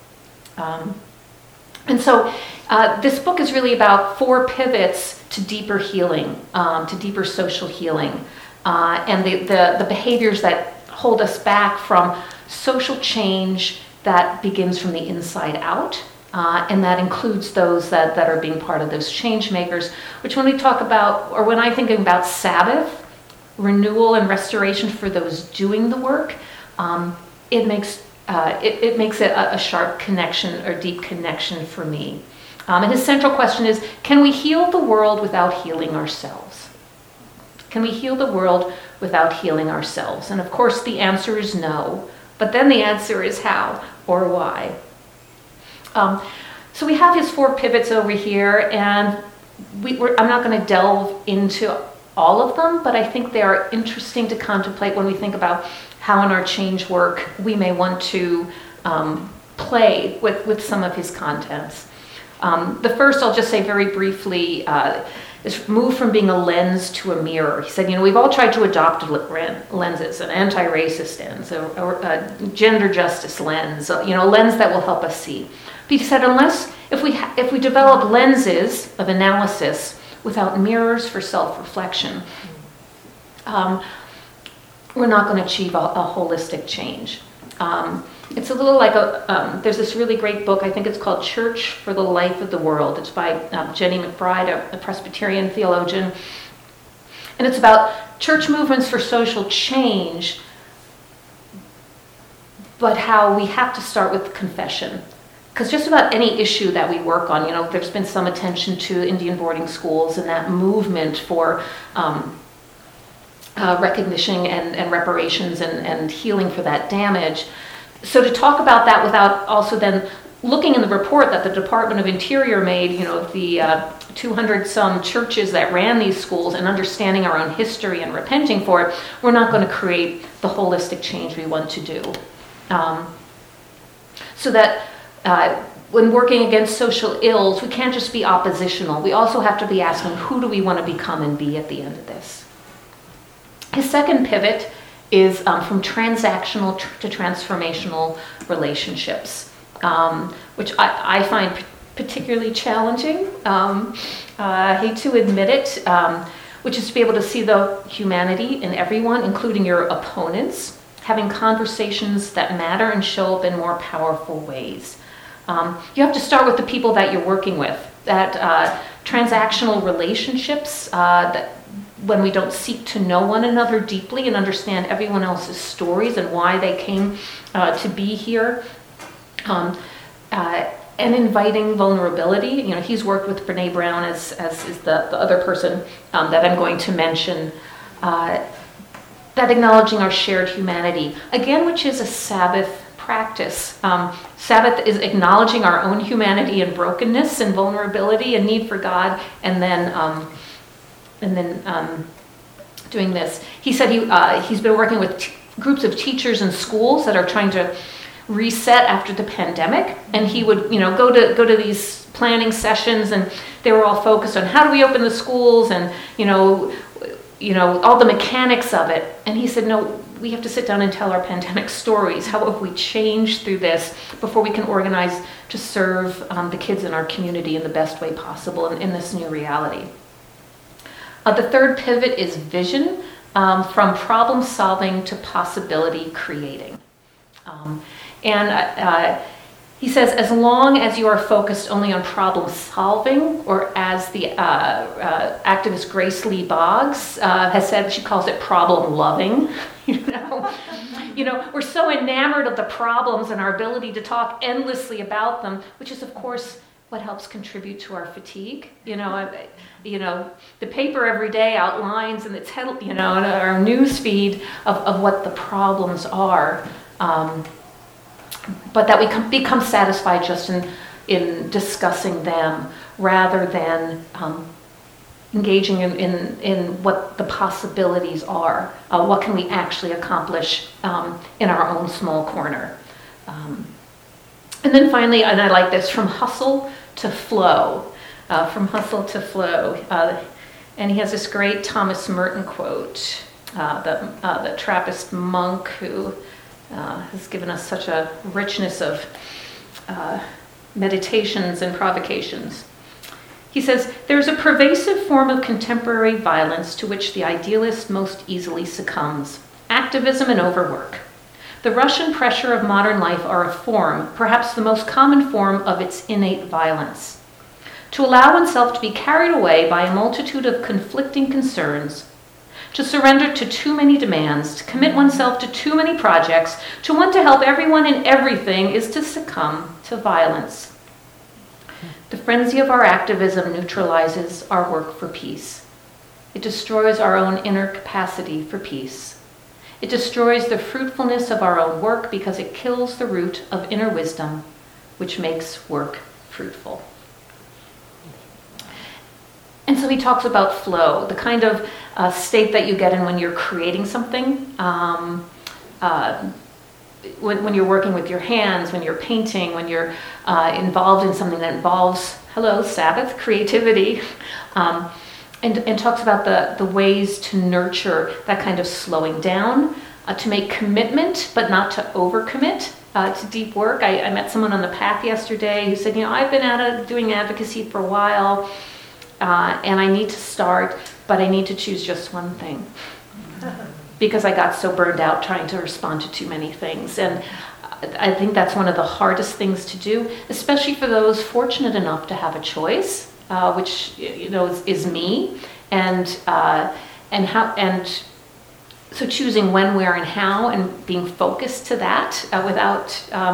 And so this book is really about 4 pivots to deeper healing, to deeper social healing, and the behaviors that hold us back from social change that begins from the inside out. And that includes those that are being part of those change makers, which when we talk about, or when I'm thinking about Sabbath, renewal and restoration for those doing the work, it makes it a sharp connection or deep connection for me. And his central question is, can we heal the world without healing ourselves? Can we heal the world without healing ourselves? And of course the answer is no, but then the answer is how or why. So we have his 4 pivots over here, and I'm not going to delve into all of them, but I think they are interesting to contemplate when we think about how in our change work we may want to play with some of his contents. The first, I'll just say very briefly, is move from being a lens to a mirror. He said, we've all tried to adopt lenses, an anti-racist lens, a gender justice lens, a lens that will help us see. But he said, if we develop lenses of analysis without mirrors for self-reflection, we're not going to achieve a holistic change. It's a little like there's this really great book, I think it's called Church for the Life of the World. It's by Jenny McBride, a Presbyterian theologian. And it's about church movements for social change, but how we have to start with confession. Because just about any issue that we work on, there's been some attention to Indian boarding schools and that movement for recognition and reparations and healing for that damage. So to talk about that without also then looking in the report that the Department of Interior made, the 200 some churches that ran these schools, and understanding our own history and repenting for it, we're not going to create the holistic change we want to do. So that when working against social ills, we can't just be oppositional. We also have to be asking, who do we want to become and be at the end of this? His second pivot is from transactional to transformational relationships, which I find particularly challenging. I hate to admit it, which is to be able to see the humanity in everyone, including your opponents, having conversations that matter and show up in more powerful ways. You have to start with the people that you're working with. That transactional relationships, that when we don't seek to know one another deeply and understand everyone else's stories and why they came to be here, and inviting vulnerability. He's worked with Brene Brown, as is the other person that I'm going to mention. That acknowledging our shared humanity, again, which is a Sabbath practice. Sabbath is acknowledging our own humanity and brokenness and vulnerability and need for God, and then doing this. He said he's been working with groups of teachers in schools that are trying to reset after the pandemic, and he would go to these planning sessions, and they were all focused on how do we open the schools and all the mechanics of it. And he said, no, we have to sit down and tell our pandemic stories. How have we changed through this before we can organize to serve the kids in our community in the best way possible in this new reality? The third pivot is vision, from problem solving to possibility creating. He says, as long as you are focused only on problem solving, or as the activist Grace Lee Boggs has said, she calls it problem loving. We're so enamored of the problems and our ability to talk endlessly about them, which is, of course, what helps contribute to our fatigue. The paper every day outlines in its head, our news feed of what the problems are. But that we become satisfied just in discussing them rather than engaging in what the possibilities are. What can we actually accomplish in our own small corner? And then finally, and I like this, from hustle to flow. From hustle to flow. And he has this great Thomas Merton quote, the Trappist monk who has given us such a richness of meditations and provocations. He says, there's a pervasive form of contemporary violence to which the idealist most easily succumbs: activism and overwork. The rush and pressure of modern life are a form, perhaps the most common form, of its innate violence. To allow oneself to be carried away by a multitude of conflicting concerns, to surrender to too many demands, to commit oneself to too many projects, to want to help everyone and everything, is to succumb to violence. The frenzy of our activism neutralizes our work for peace. It destroys our own inner capacity for peace. It destroys the fruitfulness of our own work because it kills the root of inner wisdom, which makes work fruitful. And so he talks about flow, the kind of state that you get in when you're creating something, when you're working with your hands, when you're painting, when you're involved in something that involves, Sabbath, creativity, and talks about the ways to nurture that kind of slowing down, to make commitment, but not to overcommit to deep work. I met someone on the path yesterday who said, I've been doing advocacy for a while, and I need to start, but I need to choose just one thing because I got so burned out trying to respond to too many things. And I think that's one of the hardest things to do, especially for those fortunate enough to have a choice, which is me, and so choosing when, where, and how, and being focused to that without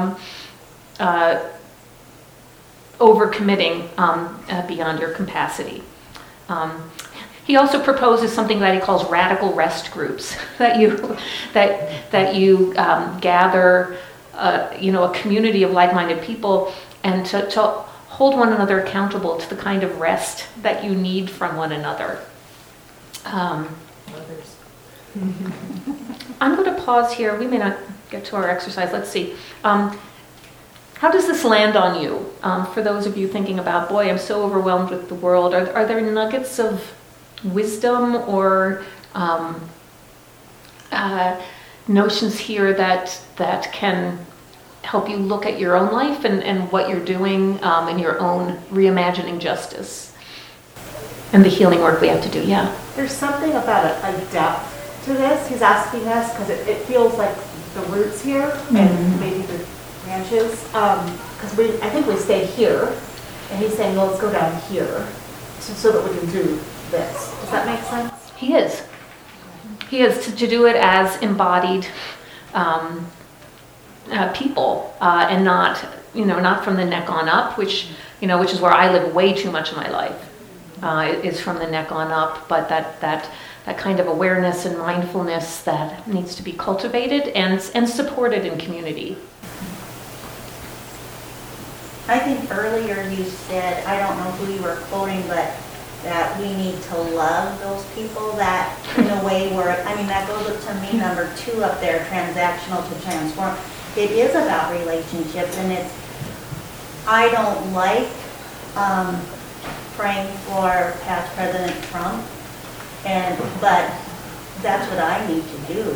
overcommitting beyond your capacity. He also proposes something that he calls radical rest groups, that you gather, a community of like-minded people and to hold one another accountable to the kind of rest that you need from one another. Others. I'm going to pause here. We may not get to our exercise. Let's see. How does this land on you? For those of you thinking about, boy, I'm so overwhelmed with the world, are there nuggets of wisdom or notions here that can help you look at your own life and what you're doing in your own reimagining justice and the healing work we have to do? Yeah. There's something about a depth to this. He's asking us because it feels like the roots here and maybe the branches. Because I think we stay here, and he's saying, well, let's go down here so that we can do this. Does that make sense? He is. He is to do it as embodied people, and not from the neck on up, which is where I live way too much of my life. Is from the neck on up, but that kind of awareness and mindfulness that needs to be cultivated and supported in community. I think earlier you said, I don't know who you were quoting, but that we need to love those people that in a way where, that goes to me number 2 up there, transactional to transform. It is about relationships, and I don't like praying for past President Trump, but that's what I need to do.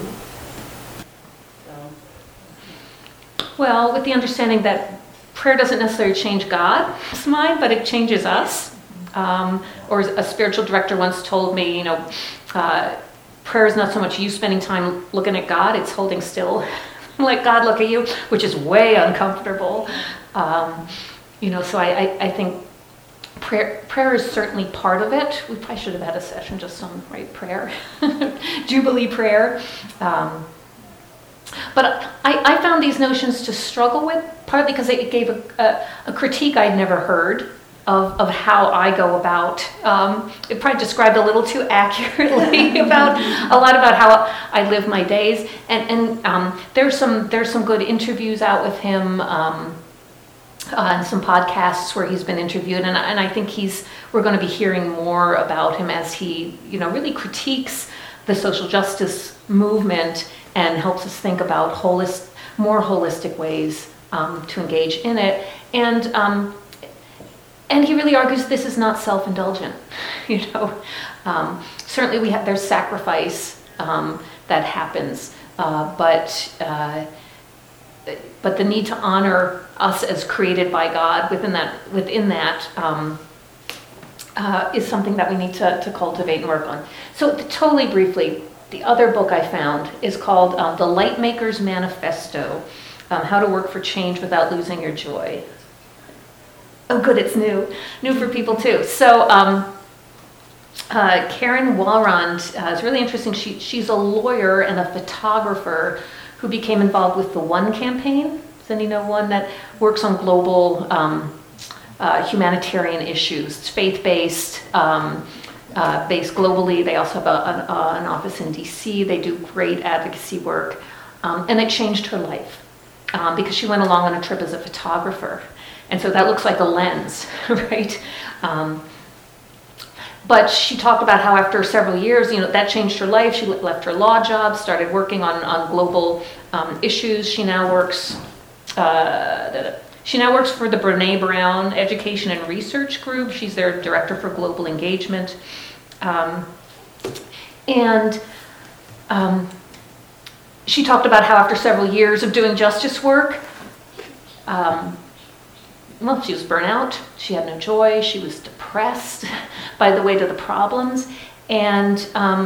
So. Well, with the understanding that prayer doesn't necessarily change God's mind, but it changes us. Or a spiritual director once told me, prayer is not so much you spending time looking at God, it's holding still. Let God look at you, which is way uncomfortable. So I think prayer is certainly part of it. We probably should have had a session just on prayer, Jubilee prayer. But I found these notions to struggle with, partly because it gave a critique I'd never heard of how I go about. It probably described a little too accurately about a lot about how I live my days. And there's some good interviews out with him. On some podcasts where he's been interviewed, and I think we're going to be hearing more about him as he, really critiques the social justice movement and helps us think about more holistic ways to engage in it. And he really argues this is not self-indulgent. Certainly there's sacrifice that happens, but the need to honor us as created by God within that is something that we need to cultivate and work on. So totally briefly, the other book I found is called The Lightmaker's Manifesto, How to Work for Change Without Losing Your Joy. Oh good, it's new for people too. So Karen Walrond is really interesting. She's a lawyer and a photographer who became involved with the One campaign. Does anyone know One that works on global humanitarian issues? It's faith-based, based globally. They also have an office in DC. They do great advocacy work. And it changed her life because she went along on a trip as a photographer. And so that looks like a lens, right? But she talked about how after several years, that changed her life. She left her law job, started working on global issues. She now works for the Brené Brown Education and Research Group. She's their director for global engagement. She talked about how after several years of doing justice work, she was burnt out. She had no joy. She was depressed by the weight of the problems, and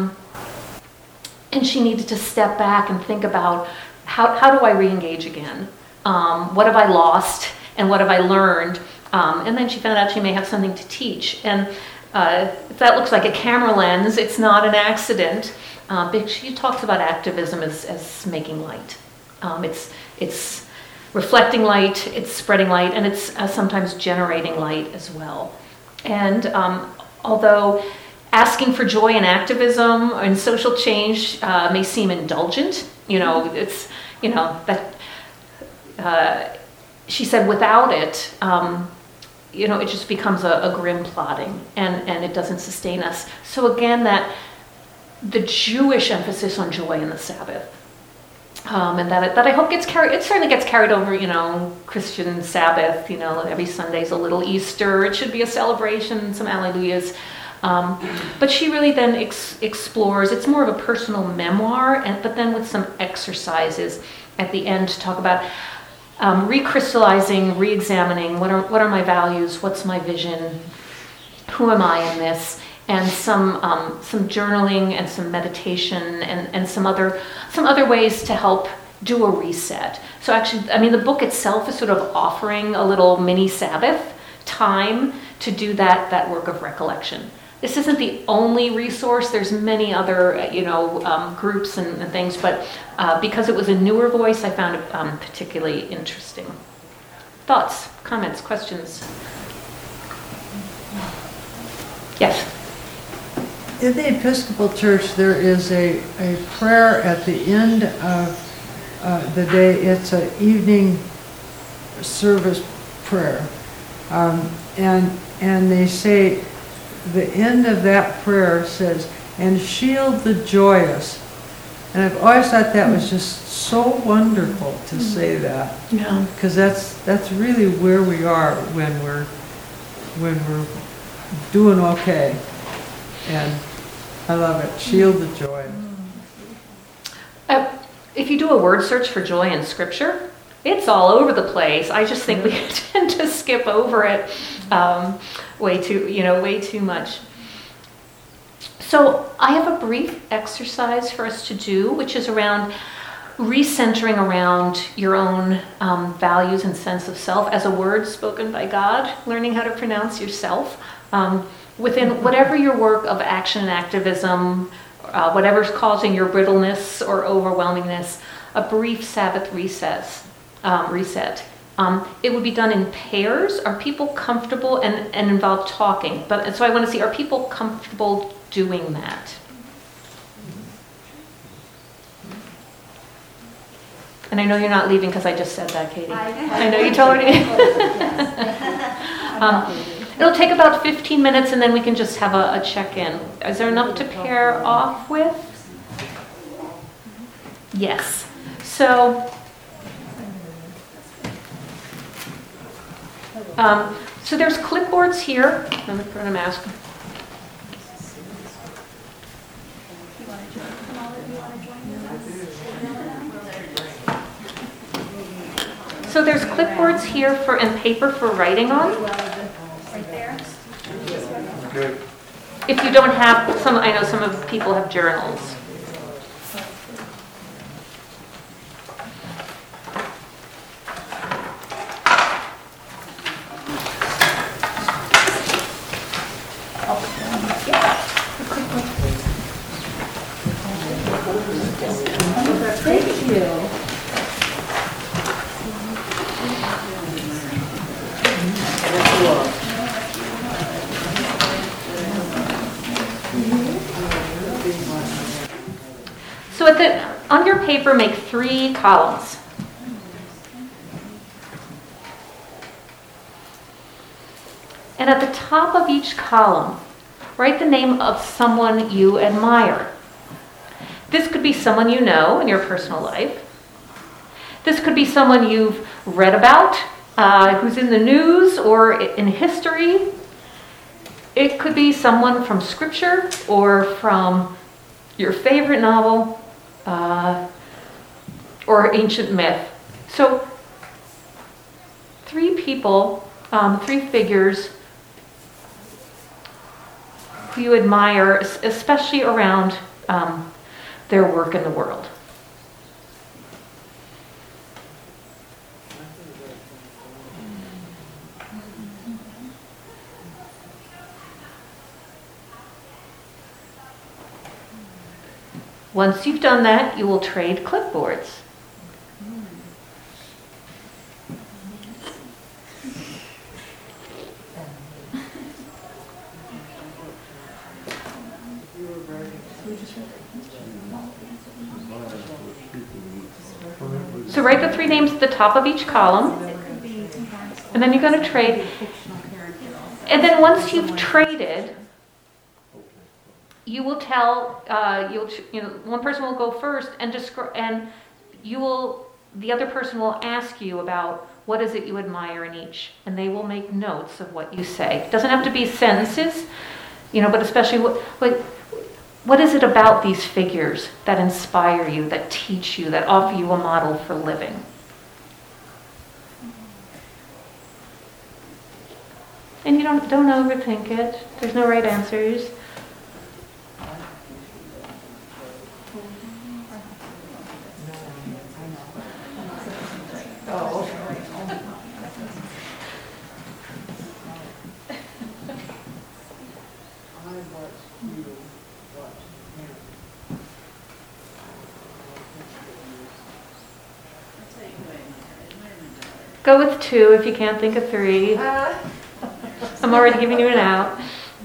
she needed to step back and think about how do I re-engage again? What have I lost, and what have I learned? And then she found out she may have something to teach. And if that looks like a camera lens, it's not an accident. Because she talks about activism as making light. It's reflecting light, it's spreading light, and it's sometimes generating light as well. And although asking for joy in activism and social change may seem indulgent, she said without it, it just becomes a grim plodding, and it doesn't sustain us. So again, that the Jewish emphasis on joy in the Sabbath, and that I hope gets carried. It certainly gets carried over, Christian Sabbath. Every Sunday's a little Easter. It should be a celebration, some alleluias. But she really then explores. It's more of a personal memoir, but then with some exercises at the end to talk about recrystallizing, re-examining what are my values, what's my vision, who am I in this, and some journaling and some meditation and some other ways to help do a reset. So actually, the book itself is sort of offering a little mini Sabbath time to do that work of recollection. This isn't the only resource. There's many other, groups and things, but because it was a newer voice, I found it particularly interesting. Thoughts, comments, questions? Yes? In the Episcopal Church, there is a prayer at the end of the day. It's an evening service prayer. And they say, the end of that prayer says, "And shield the joyous." And I've always thought that was just so wonderful to say that. Yeah. Because that's really where we are when we're doing okay. And I love it. Shield the joyous. If you do a word search for joy in Scripture, it's all over the place. I just think we tend to skip over it way too much. So I have a brief exercise for us to do, which is around recentering around your own values and sense of self as a word spoken by God, learning how to pronounce yourself within whatever your work of action and activism, whatever's causing your brittleness or overwhelmingness, a brief Sabbath reset. It would be done in pairs. Are people comfortable and involve talking? So I want to see, are people comfortable doing that? And I know you're not leaving because I just said that, Katie. I know you told me. It'll take about 15 minutes and then we can just have a check-in. Is there enough to pair off with? Yes. So there's clipboards here. Let me put a mask. So there's clipboards here and paper for writing on. Right there. Okay. If you don't have I know some of people have journals. Thank you. So on your paper, make 3 columns. And at the top of each column, write the name of someone you admire. This could be someone you know in your personal life. This could be someone you've read about, who's in the news or in history. It could be someone from Scripture or from your favorite novel or ancient myth. So 3 people, 3 figures who you admire, especially around their work in the world. Once you've done that, you will trade clipboards. So write the 3 names at the top of each column. It could be And then you're going to trade. And then once you've traded, you will tell, one person will go first and the other person will ask you about what is it you admire in each, and they will make notes of what you say. It doesn't have to be sentences, but especially what is it about these figures that inspire you, that teach you, that offer you a model for living? And you don't overthink it. There's no right answers. Go with 2 if you can't think of 3. I'm already giving you an out.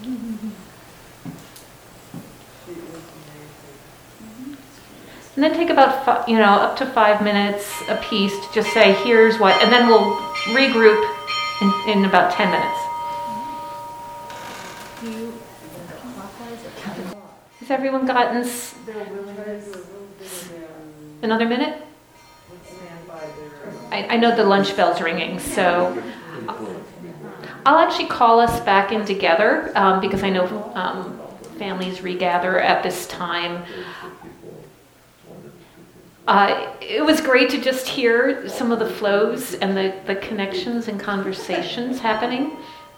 And then take about up to 5 minutes a piece to just say, here's what, and then we'll regroup in about 10 minutes. Has everyone gotten another minute? I know the lunch bell's ringing, so I'll actually call us back in together because I know families regather at this time. It was great to just hear some of the flows and the connections and conversations happening.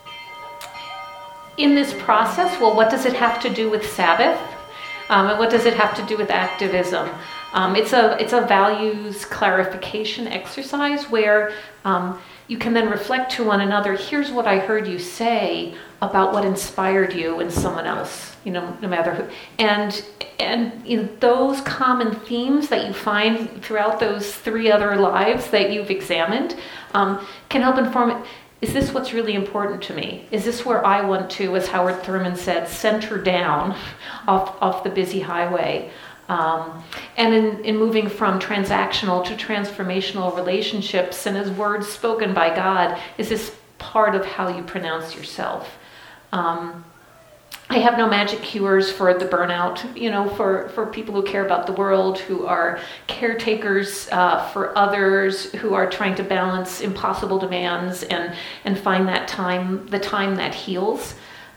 In this process, well, what does it have to do with Sabbath? And what does it have to do with activism? It's a values clarification exercise where you can then reflect to one another, here's what I heard you say about what inspired you in someone else, no matter who. And those common themes that you find throughout those 3 other lives that you've examined can help inform it. Is this what's really important to me? Is this where I want to, as Howard Thurman said, center down off the busy highway? And in moving from transactional to transformational relationships, and as words spoken by God, is this part of how you pronounce yourself? I have no magic cures for the burnout, for people who care about the world, who are caretakers for others, who are trying to balance impossible demands and find that time, the time that heals.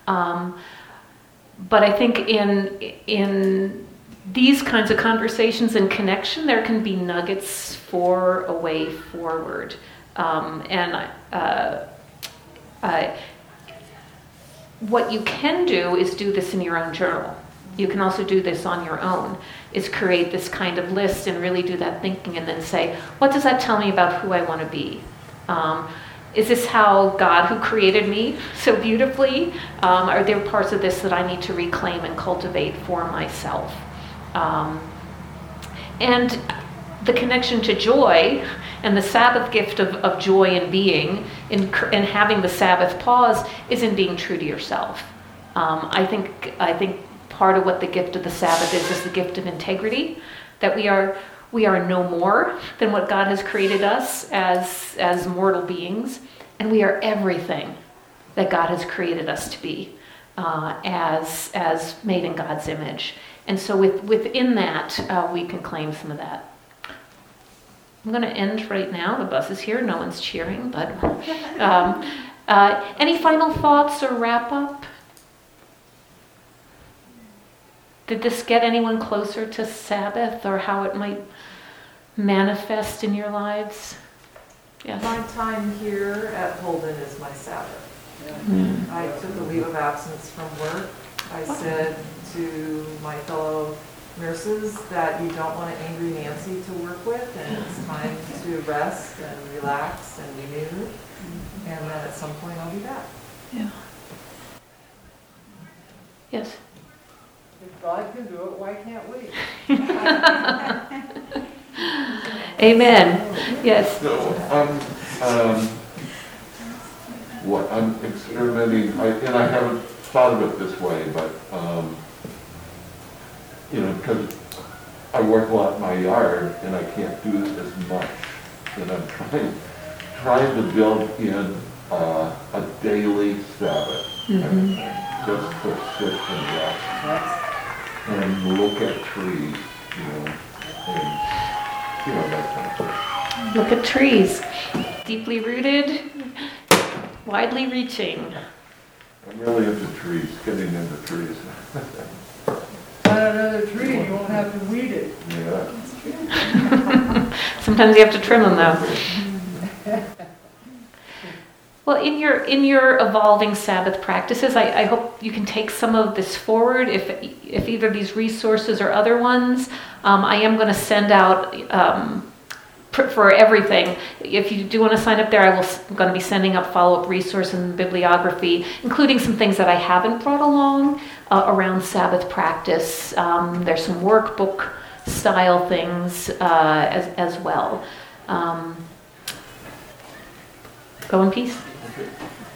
But I think in these kinds of conversations and connection, there can be nuggets for a way forward. What you can do is do this in your own journal. You can also do this on your own, is create this kind of list and really do that thinking and then say, what does that tell me about who I want to be? Is this how God, who created me so beautifully, are there parts of this that I need to reclaim and cultivate for myself? And the connection to joy and the Sabbath gift of joy and being in having the Sabbath pause is in being true to yourself. I think part of what the gift of the Sabbath is the gift of integrity, that we are no more than what God has created us as mortal beings, and we are everything that God has created us to be as made in God's image. And so within that, we can claim some of that. I'm going to end right now. The bus is here. No one's cheering, but any final thoughts or wrap up? Did this get anyone closer to Sabbath or how it might manifest in your lives? Yes. My time here at Holden is my Sabbath. I took a leave of absence from work. I said to my fellow nurses that you don't want an angry Nancy to work with, and it's time to rest and relax and renew. And then at some point I'll be back. Yeah. Yes. If God can do it, why can't we? Amen. Yes. So I'm experimenting, and I haven't thought of it this way, but because I work a lot in my yard and I can't do it as much, and I'm trying to build in a daily Sabbath. kind of thing. Just to sit and rest and look at trees, and, that kind of thing. Look at trees. Deeply rooted, widely reaching. I'm really into trees, getting into trees. Plant another tree, you won't have to weed it. Yeah. Sometimes you have to trim them though. Well, in your evolving Sabbath practices, I hope you can take some of this forward. If either these resources or other ones, I am going to send out for everything. If you do want to sign up there, I'm going to be sending up follow-up resources and bibliography, including some things that I haven't brought along around Sabbath practice. There's some workbook style things as well. Go in peace. Okay.